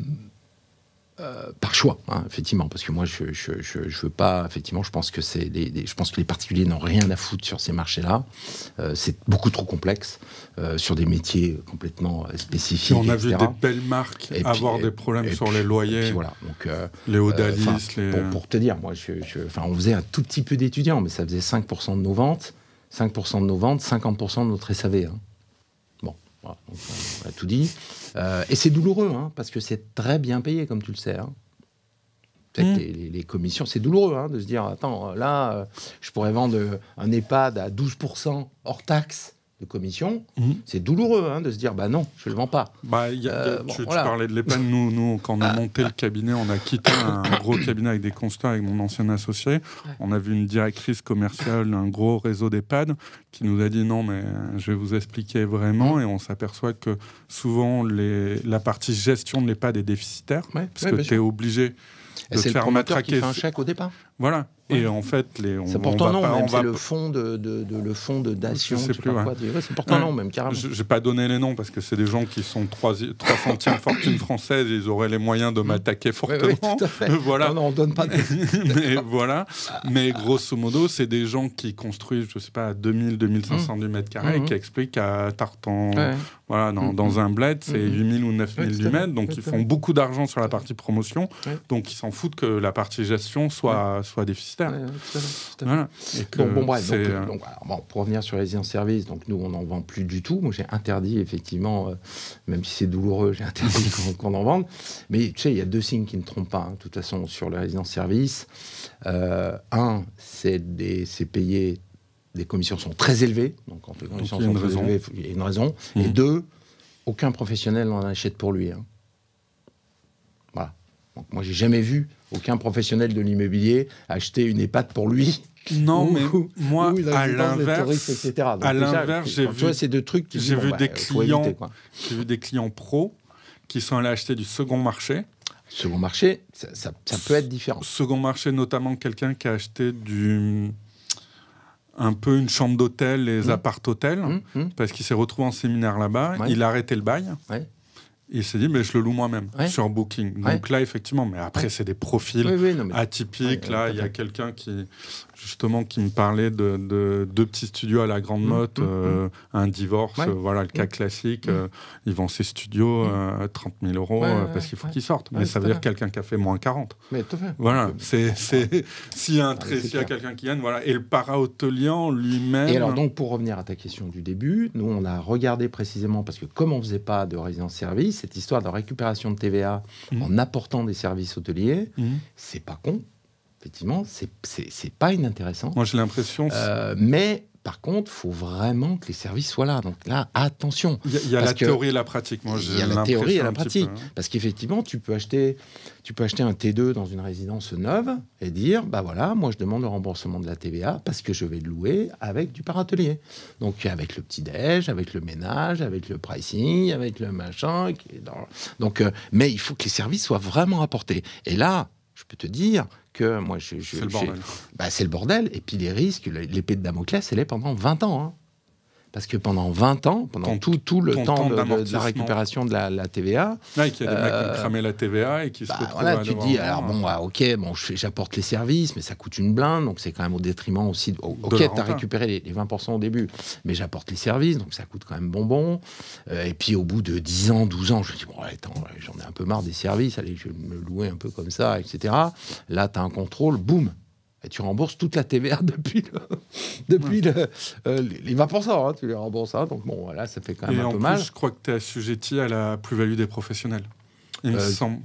euh, par choix, hein, effectivement, parce que moi, je je, je, je veux pas, effectivement, je pense que c'est les, les, je pense que les particuliers n'ont rien à foutre sur ces marchés-là. Euh, c'est beaucoup trop complexe euh, sur des métiers complètement spécifiques. Et on a et cetera. Vu des belles marques et avoir puis, des problèmes et sur puis, les loyers. Et puis voilà, donc euh, les Odalis, euh, les... Pour, pour te dire, moi, je, je, enfin, on faisait un tout petit peu d'étudiants, mais ça faisait cinq pour cent de nos ventes, cinq pour cent de nos ventes, cinquante pour cent de notre S A V. Hein. Bon, voilà, donc, on a tout dit. Euh, et c'est douloureux, hein, parce que c'est très bien payé, comme tu le sais. Hein. Mmh. Les, les, les commissions, c'est douloureux hein, de se dire, attends, là, euh, je pourrais vendre un EHPAD à douze pour cent hors taxe de commission. Mmh. C'est douloureux hein, de se dire, bah non, je ne le vends pas. Bah, y a, euh, bon, tu, voilà. tu parlais de l'EHPAD, nous, nous, quand on a monté le cabinet, on a quitté un gros cabinet avec des constats avec mon ancien associé. Ouais. On a vu une directrice commerciale d'un gros réseau d'EHPAD qui nous a dit, non, mais je vais vous expliquer vraiment. Mmh. Et on s'aperçoit que souvent, les, la partie gestion de l'EHPAD est déficitaire, ouais, parce ouais, que tu es obligé de te faire matraquer. Qui fait un chèque au départ. Voilà. Ouais. Et en fait, les, on, c'est pourtant non, pas, même, on c'est va... le fonds de, de, de le fonds de Dation. Je sais plus, ouais. Ouais, c'est pourtant ouais. non, même carrément. Je n'ai pas donné les noms parce que c'est des gens qui sont trois centièmes fortune française. Ils auraient les moyens de m'attaquer fortement. Oui, oui, tout à fait. Voilà. Non, non, on donne pas. De... Mais voilà. Mais grosso modo, c'est des gens qui construisent, je sais pas, à deux mille, deux mille cinq cents mmh. du mètre carré, mmh. et qui expliquent à Tartan, ouais. Voilà, dans, mmh. dans un bled, c'est mmh. huit mille ou neuf mille ouais, du mètre, donc ils font beaucoup d'argent sur la partie promotion, ouais. donc ils s'en foutent que la partie gestion soit, ouais. soit déficitaire. Ouais, ouais, tout à fait, tout à fait. Voilà. Et que donc, bon, bref, donc, euh... donc, alors, bon, pour revenir sur les résidences-services, donc nous, on n'en vend plus du tout. Moi, j'ai interdit, effectivement, euh, même si c'est douloureux, j'ai interdit qu'on, qu'on en vende. Mais tu sais, il y a deux signes qui ne trompent pas, hein, de toute façon, sur les résidences-services. Euh, un, c'est, des, c'est payé, les commissions sont très élevées. Donc, quand les commissions sont très élevées, il y a une raison. Mmh. Et deux, aucun professionnel n'en achète pour lui. Hein. Voilà. Donc, moi, j'ai jamais vu aucun professionnel de l'immobilier acheter une EHPAD pour lui. Non, ou, mais ou, moi, ou à l'inverse, touristes, et cetera. Donc, à déjà, l'inverse, j'ai tu vu, vois, c'est deux trucs qui j'ai disent, vu bon, des bah, clients, éviter, quoi. J'ai vu des clients pros qui sont allés acheter du second marché. Second marché, ça, ça, ça peut être différent. Second marché, notamment quelqu'un qui a acheté du un peu une chambre d'hôtel, les mmh. appart-hôtels, mmh, mmh. parce qu'il s'est retrouvé en séminaire là-bas. Ouais. Il a arrêté le bail. Ouais. Il s'est dit, mais je le loue moi-même ouais. sur Booking. Donc ouais. là, effectivement, mais après, ouais. c'est des profils oui, oui, non, mais... atypiques. Ouais, là, il y a quelqu'un qui, justement, qui me parlait de, de deux petits studios à la Grande Motte, mmh, euh, mmh. un divorce, ouais. euh, voilà, le cas mmh. classique. Mmh. Euh, ils vendent ces studios à euh, trente mille euros ouais, euh, parce qu'il faut ouais. qu'ils sortent. Mais ouais, ça veut dire quelqu'un qui a fait moins quarante. Mais tout fait. Voilà, c'est, c'est... s'il y a un trait, s'il y a quelqu'un qui gagne, voilà. Et le para-hôtelier lui-même... Et alors, donc, pour revenir à ta question du début, nous, on a regardé précisément, parce que comme on ne faisait pas de résidence-service, cette histoire de récupération de T V A mmh. en apportant des services hôteliers, mmh. c'est pas con. Effectivement, c'est, c'est, c'est pas inintéressant. Moi, j'ai l'impression... Euh, mais, par contre, il faut vraiment que les services soient là. Donc là, attention. Il y a, il y a la théorie et la pratique. Moi, j'ai il y a la théorie et la pratique. Peu, hein. Parce qu'effectivement, tu peux acheter, tu peux acheter un T deux dans une résidence neuve et dire, bah voilà, moi, je demande le remboursement de la T V A parce que je vais le louer avec du paratelier. Donc, avec le petit-déj, avec le ménage, avec le pricing, avec le machin. Donc, euh, mais il faut que les services soient vraiment apportés. Et là, je peux te dire que moi, je, je, c'est le bordel. Bah, c'est le bordel. Et puis les risques, l'épée de Damoclès, elle est pendant vingt ans. Hein. Parce que pendant vingt ans, pendant ton, tout, tout le temps, temps de, de, de la récupération de la, la T V A... Ouais, qu'il y a des euh, mecs qui ont cramé la T V A et qui bah, se retrouvent voilà, à tu te dis, alors bon, ah, ok, bon, je, j'apporte les services, mais ça coûte une blinde, donc c'est quand même au détriment aussi... De, ok, tu as récupéré les, les vingt pour cent au début, mais j'apporte les services, donc ça coûte quand même bonbon. Euh, et puis au bout de dix ans, douze ans, je me dis, bon, attends, j'en ai un peu marre des services, allez, je vais me louer un peu comme ça, et cetera. Là, tu as un contrôle, boum. Et tu rembourses toute la T V A depuis, le, depuis ouais. le, euh, les vingt pour cent. Hein, tu les rembourses. Hein, donc, bon, voilà, ça fait quand même et un peu peu plus, mal. Je crois que tu es assujetti à la plus-value des professionnels. Il me euh, semble.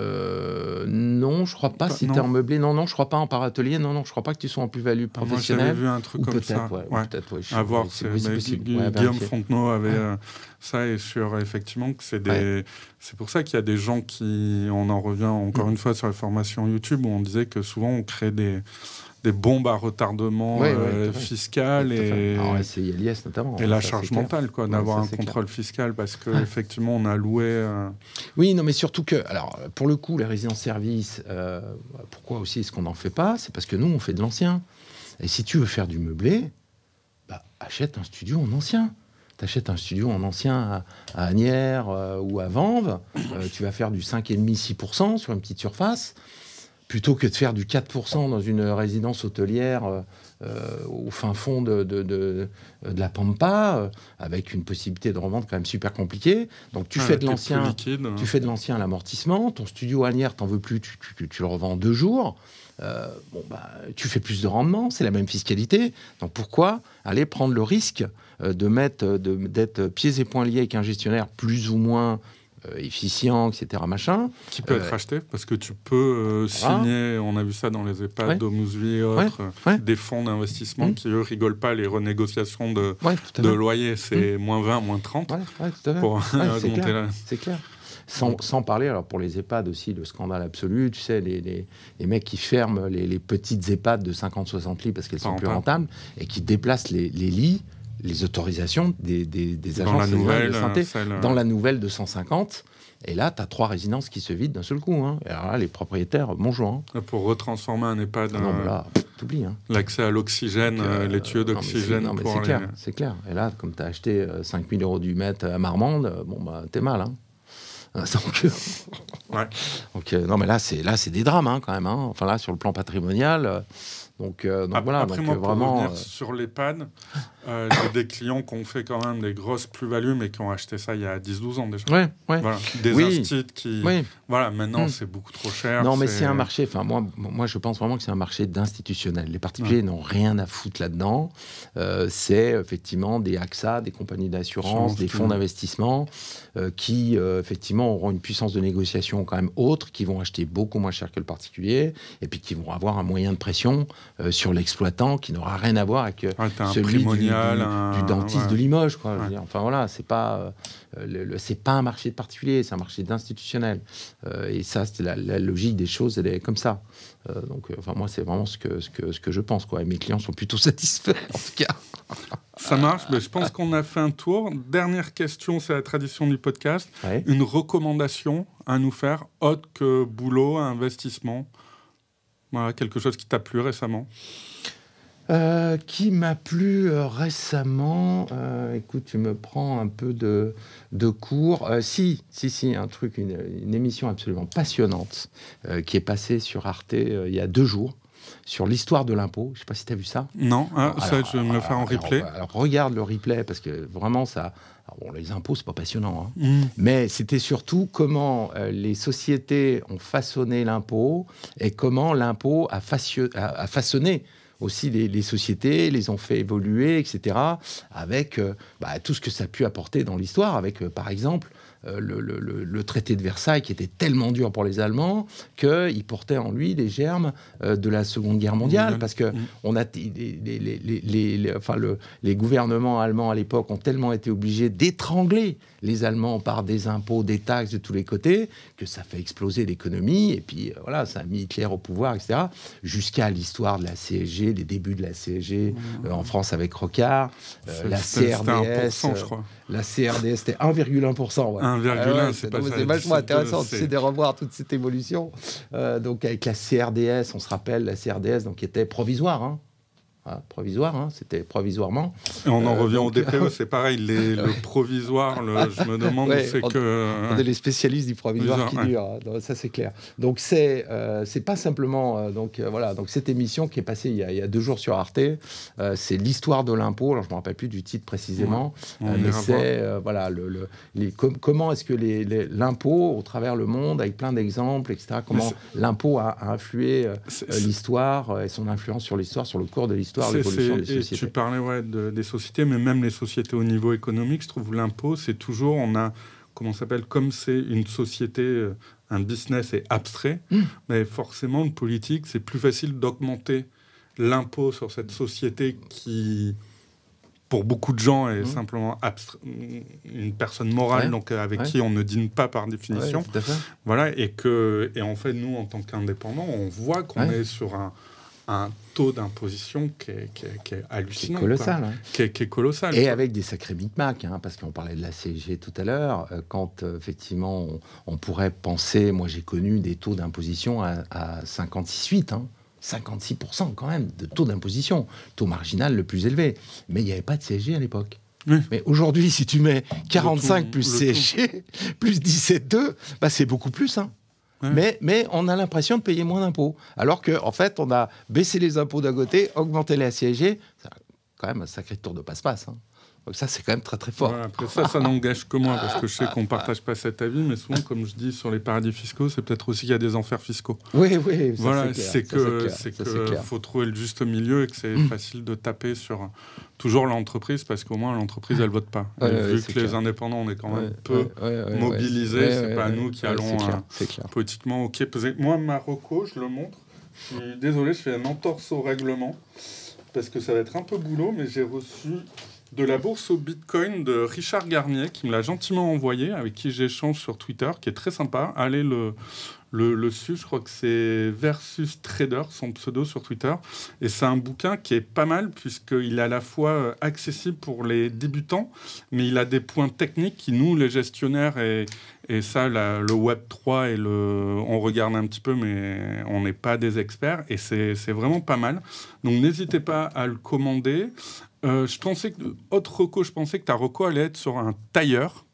Euh, non, je crois pas. pas si tu es en meublé. Non, non, je crois pas en paratelier. Non, non, je crois pas que tu sois en plus-value professionnelle. Ah, moi, j'avais vu un truc ou comme peut-être, ça. Ouais, ouais. Peut-être, ouais, je, à voir. C'est, c'est, c'est possible. Gu- Ouais, Guillaume Fontenot avait ouais. euh, ça et sur effectivement que c'est des. Ouais. C'est pour ça qu'il y a des gens qui. On en revient encore mmh. une fois sur les formations YouTube où on disait que souvent on crée des. des bombes à retardement ouais, euh, ouais, fiscal ouais, et, alors, ouais, c'est I L I S notamment, et hein, la ça, charge mentale quoi, ouais, d'avoir ça, un contrôle clair. Fiscal parce qu'effectivement on a loué... Euh... Oui, non mais surtout que, alors pour le coup, les résidences-services, euh, pourquoi aussi est-ce qu'on n'en fait pas ? C'est parce que nous, on fait de l'ancien. Et si tu veux faire du meublé, bah, achète un studio en ancien. Tu achètes un studio en ancien à, à Asnières euh, ou à Vanves, euh, tu vas faire du cinq virgule cinq à six pour cent sur une petite surface, plutôt que de faire du quatre pour cent dans une résidence hôtelière euh, euh, au fin fond de, de, de, de la Pampa, euh, avec une possibilité de revente quand même super compliquée. Donc tu, ah, fais, de l'ancien, liquide, hein. tu fais de l'ancien à l'amortissement, ton studio à Asnières, t'en veux plus, tu, tu, tu le revends en deux jours. Euh, bon, bah, tu fais plus de rendement, c'est la même fiscalité. Donc pourquoi aller prendre le risque euh, de mettre, de, d'être pieds et poings liés avec un gestionnaire plus ou moins Euh, efficient, et cetera. Machin. Qui peut euh, être acheté, parce que tu peux euh, signer, voilà. On a vu ça dans les EHPAD, ouais. Domusvie et autres, ouais. Ouais. des fonds d'investissement mmh. qui, eux, rigolent pas les renégociations de, ouais, de loyer. C'est mmh. moins vingt, moins trente. Ouais, ouais, tout à fait. Pour ouais, c'est, clair, la... c'est clair. Sans, sans parler, alors pour les EHPAD aussi, le scandale absolu, tu sais, les, les, les mecs qui ferment les, les petites EHPAD de cinquante à soixante lits parce qu'elles sont plus rentables et qui déplacent les, les lits, les autorisations des, des, des agences de santé celle... dans la nouvelle de cent cinquante. Et là, tu as trois résidences qui se vident d'un seul coup. Hein. Et alors là, les propriétaires, bonjour. Hein. Pour retransformer un EHPAD, ah non, mais là, t'oublies. Hein. L'accès à l'oxygène, Donc, euh, les tuyaux d'oxygène. Non, mais c'est, non, mais c'est, les... clair, c'est clair. Et là, comme tu as acheté cinq mille euros du mètre à Marmande, bon, bah, t'es mal. Hein. Donc... Ouais. Donc, euh, non, mais là, c'est, là, c'est des drames, hein, quand même. Hein. Enfin, là, sur le plan patrimonial. Euh, donc, euh, donc Après, voilà. après donc, moi, euh, pour vraiment. revenir Euh... sur l'EHPAD, euh, j'ai des clients qui ont fait quand même des grosses plus-values, mais qui ont acheté ça il y a dix douze ans déjà. Ouais, ouais. Voilà. Des oui. instituts qui... Oui. Voilà, maintenant, Hum. c'est beaucoup trop cher. Non, mais c'est... c'est un marché. Enfin, moi, moi, je pense vraiment que c'est un marché d'institutionnels. Les particuliers ouais. n'ont rien à foutre là-dedans. Euh, c'est effectivement des A X A, des compagnies d'assurance, des fonds d'investissement euh, qui, euh, effectivement, auront une puissance de négociation quand même autre, qui vont acheter beaucoup moins cher que le particulier, et puis qui vont avoir un moyen de pression euh, sur l'exploitant qui n'aura rien à voir avec euh, ouais, celui du, du, un... du dentiste ouais. de Limoges, quoi. Ouais. Je veux dire. Enfin voilà, c'est pas, euh, le, le, c'est pas un marché de particulier, c'est un marché d'institutionnel. Euh, et ça, c'est la, la logique des choses, elle est comme ça. Euh, donc, euh, enfin, moi, c'est vraiment ce que, ce que, ce que je pense, quoi. Et mes clients sont plutôt satisfaits, en tout cas. Ça marche, mais je pense qu'on a fait un tour. Dernière question, c'est la tradition du podcast. Ouais. Une recommandation à nous faire, autre que boulot, investissement. Voilà, quelque chose qui t'a plu récemment. Euh, qui m'a plu euh, récemment euh, écoute, tu me prends un peu de, de cours. Euh, si, si, si, un truc, une, une émission absolument passionnante euh, qui est passée sur Arte euh, il y a deux jours, sur l'histoire de l'impôt. Je ne sais pas si tu as vu ça. Non, ah, alors, ça, je vais me le faire en replay. Alors, alors, regarde le replay, parce que vraiment, ça... Alors, bon, les impôts, c'est pas passionnant, hein. Mmh. Mais c'était surtout comment euh, les sociétés ont façonné l'impôt et comment l'impôt a, facio... a, a façonné aussi les, les sociétés, les ont fait évoluer, et cetera, avec euh, bah, tout ce que ça a pu apporter dans l'histoire, avec, euh, par exemple, euh, le, le, le traité de Versailles, qui était tellement dur pour les Allemands, qu'il portait en lui les germes euh, de la Seconde Guerre mondiale, mmh. parce que mmh. on a, les, les, les, les, les, enfin, le, les gouvernements allemands, à l'époque, ont tellement été obligés d'étrangler les Allemands par des impôts, des taxes de tous les côtés, que ça fait exploser l'économie, et puis, euh, voilà, ça a mis Hitler au pouvoir, et cetera, jusqu'à l'histoire de la C S G, les débuts de la C S G mmh. euh, en France avec Rocard, euh, la C R D S, un pour cent, je crois. La C R D S, c'était un virgule un pour cent. Ouais. un virgule un, ah ouais, c'est, c'est pas ça. C'est vachement intéressant c'est... de revoir toute cette évolution. Euh, donc avec la C R D S, on se rappelle, la C R D S, donc, qui était provisoire, hein. Ah, provisoire, hein, c'était provisoirement. Et on en euh, revient donc... au D P E, c'est pareil, les, le provisoire, le, je me demande ouais, c'est on, que... On est les spécialistes du provisoire qui ouais. dure, hein, donc, ça c'est clair. Donc c'est, euh, c'est pas simplement... Euh, donc, euh, voilà, donc cette émission qui est passée il y a, il y a deux jours sur Arte, euh, c'est l'histoire de l'impôt, alors je ne me rappelle plus du titre précisément, ouais, euh, mais c'est euh, voilà, le, le, les, com- comment est-ce que les, les, l'impôt, au travers le monde, avec plein d'exemples, et cetera, comment l'impôt a, a influé euh, l'histoire euh, et son influence sur l'histoire, sur le cours de l'histoire, l'évolution des Et tu parlais ouais, de, des sociétés, mais même les sociétés au niveau économique, je trouve l'impôt, c'est toujours, on a, comment ça s'appelle, comme c'est une société, un business est abstrait, mmh. mais forcément, le politique, c'est plus facile d'augmenter l'impôt sur cette société qui, pour beaucoup de gens, est mmh. simplement abstra- une personne morale, ouais. donc avec ouais. qui on ne dîne pas par définition. Ouais, tout à fait. Voilà, et, que, et en fait, nous, en tant qu'indépendants, on voit qu'on ouais. est sur un... un taux d'imposition qui est, qui est, qui est hallucinant. Qui est colossal. Hein. Qui, est, qui est colossal. Et quoi. avec des sacrés micmacs, hein, parce qu'on parlait de la C S G tout à l'heure, euh, quand euh, effectivement on, on pourrait penser, moi j'ai connu des taux d'imposition à, à cinquante-six virgule huit, hein, cinquante-six pour cent quand même de taux d'imposition, taux marginal le plus élevé. Mais il n'y avait pas de C S G à l'époque. Oui. Mais aujourd'hui, si tu mets quarante-cinq tout, plus C S G, tout. plus dix-sept virgule deux, bah c'est beaucoup plus, hein. Ouais. Mais, mais on a l'impression de payer moins d'impôts. Alors qu'en en fait, on a baissé les impôts d'un côté, augmenté la C S G. C'est quand même un sacré tour de passe-passe. Hein. Donc ça, c'est quand même très, très fort. Ouais, après ça, ça n'engage que moi, parce que je sais qu'on ne partage pas cet avis, mais souvent, comme je dis, sur les paradis fiscaux, c'est peut-être aussi qu'il y a des enfers fiscaux. Oui, oui, ça voilà, c'est clair. C'est qu'il faut trouver le juste milieu et que c'est mmh. facile de taper sur toujours l'entreprise, parce qu'au moins, l'entreprise, elle ne vote pas. Ouais, et ouais, vu que clair. les indépendants, on est quand même ouais, peu ouais, ouais, mobilisés, ouais, c'est ouais, pas ouais, nous qui ouais, allons c'est clair, euh, c'est clair. politiquement OK peser. Moi, Marocco, je le montre. Je suis désolé, je fais un entorse au règlement, parce que ça va être un peu boulot, mais j'ai reçu de la bourse au Bitcoin de Richard Garnier, qui me l'a gentiment envoyé, avec qui j'échange sur Twitter, qui est très sympa. Allez le, le, le suivre, je crois que c'est Versus Trader, son pseudo sur Twitter. Et c'est un bouquin qui est pas mal, puisqu'il est à la fois accessible pour les débutants, mais il a des points techniques qui, nous, les gestionnaires, et, et ça, la, le Web trois, et le, on regarde un petit peu, mais on n'est pas des experts. Et c'est, c'est vraiment pas mal. Donc, n'hésitez pas à le commander. Euh, je pensais que, autre reco, je pensais que ta reco allait être sur un tailleur,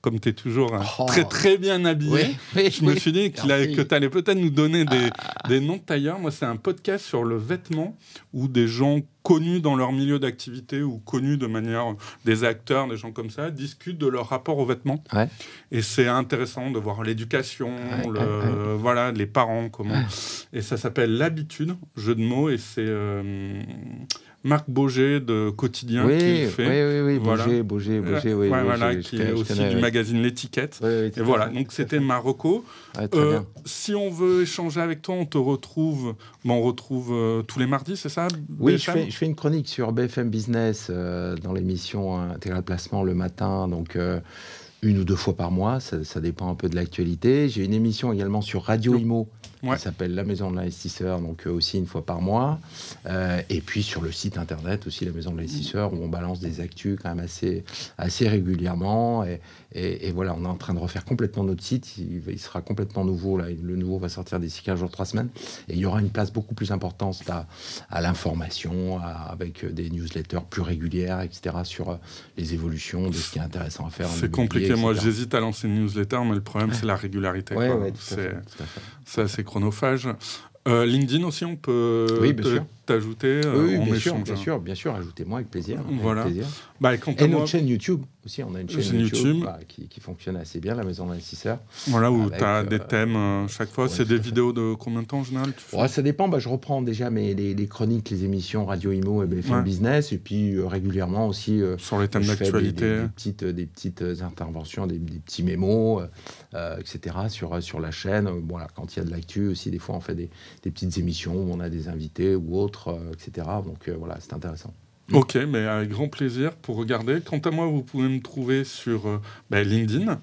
comme tu es toujours euh, Oh. très très bien habillé, Oui, oui, je me oui. suis dit qu'il allait- que tu allais peut-être nous donner des, des noms de tailleurs. Moi, c'est un podcast sur le vêtement où des gens connus dans leur milieu d'activité ou connus de manière, des acteurs, des gens comme ça, discutent de leur rapport aux vêtements. Ouais. Et c'est intéressant de voir l'éducation, Ouais, le, ouais, ouais. voilà, les parents, comment. Et ça s'appelle L'Habitude, jeu de mots, et c'est euh, Marc Boger de Quotidien Oui, qui le oui, fait. oui, oui, Voilà. Boger, Boger, Boger, oui, Ouais, oui, voilà, je- je qui connais- est je aussi connais, du oui. magazine L'Étiquette. Oui, oui, tout Et à voilà, fait, donc tout à c'était fait. Marocco. Ouais, très Euh, bien. si on veut échanger avec toi, on te retrouve, bon, on retrouve euh, tous les mardis, c'est ça Oui, B je F M fais, je fais une chronique sur B F M Business euh, dans l'émission Intégral Placement le matin, donc euh, une ou deux fois par mois, ça, ça dépend un peu de l'actualité. J'ai une émission également sur Radio Non. Imo Ouais. qui s'appelle La Maison de l'Investisseur, donc euh, aussi une fois par mois. Euh, et puis sur le site internet aussi, La Maison de l'Investisseur, où on balance des actus quand même assez, assez régulièrement. Et, et, et voilà, on est en train de refaire complètement notre site. Il, il sera complètement nouveau. Là. Le nouveau va sortir d'ici quinze jours, trois semaines. Et il y aura une place beaucoup plus importante à, à l'information, à- avec des newsletters plus régulières, et cetera, sur euh, les évolutions de ce qui est intéressant à faire. en C'est immobilier, compliqué. Moi, et cetera. j'hésite à lancer une newsletter, mais le problème, c'est la régularité. Ouais, quoi. ouais, tout à C'est fait, tout à fait. c'est assez chronophage. Euh, LinkedIn aussi, on peut Oui, bien te- sûr. t'ajouter, euh, Oui, oui, on bien sûr, échange. bien sûr, bien sûr, ajoutez-moi avec plaisir. avec Voilà. plaisir. Bah, et quant à Et moi, notre chaîne YouTube aussi, on a une chaîne Chaîne YouTube, YouTube. bah, qui, qui fonctionne assez bien, La Maison de l'Investisseur. voilà, où avec, tu as euh, des thèmes euh, chaque fois. ouais, c'est tout des à fait. vidéos de combien de temps en général tu fais Ouais, ça dépend, bah, je reprends déjà mes, les, les chroniques, les émissions Radio Imo et B F M Ouais. Business, et puis euh, régulièrement aussi, euh, Sur les thèmes je fais des, des, d'actualité. des petites, des petites interventions, des, des petits mémos, euh, et cetera, sur, sur la chaîne. Voilà, quand il y a de l'actu aussi, des fois on fait des, des petites émissions où on a des invités ou autres, euh, et cetera. Donc euh, voilà, c'est intéressant. Ok, mais avec grand plaisir pour regarder. Quant à moi, vous pouvez me trouver sur euh, bah, LinkedIn.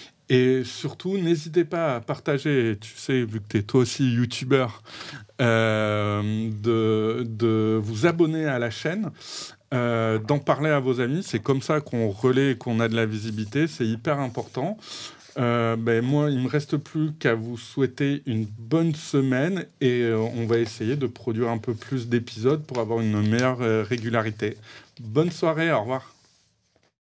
Et surtout, n'hésitez pas à partager, tu sais, vu que tu es toi aussi youtubeur, euh, de, de vous abonner à la chaîne, euh, d'en parler à vos amis. C'est comme ça qu'on relaie et qu'on a de la visibilité. C'est hyper important. Euh, ben moi, il ne me reste plus qu'à vous souhaiter une bonne semaine et euh, on va essayer de produire un peu plus d'épisodes pour avoir une meilleure euh, régularité. Bonne soirée, au revoir.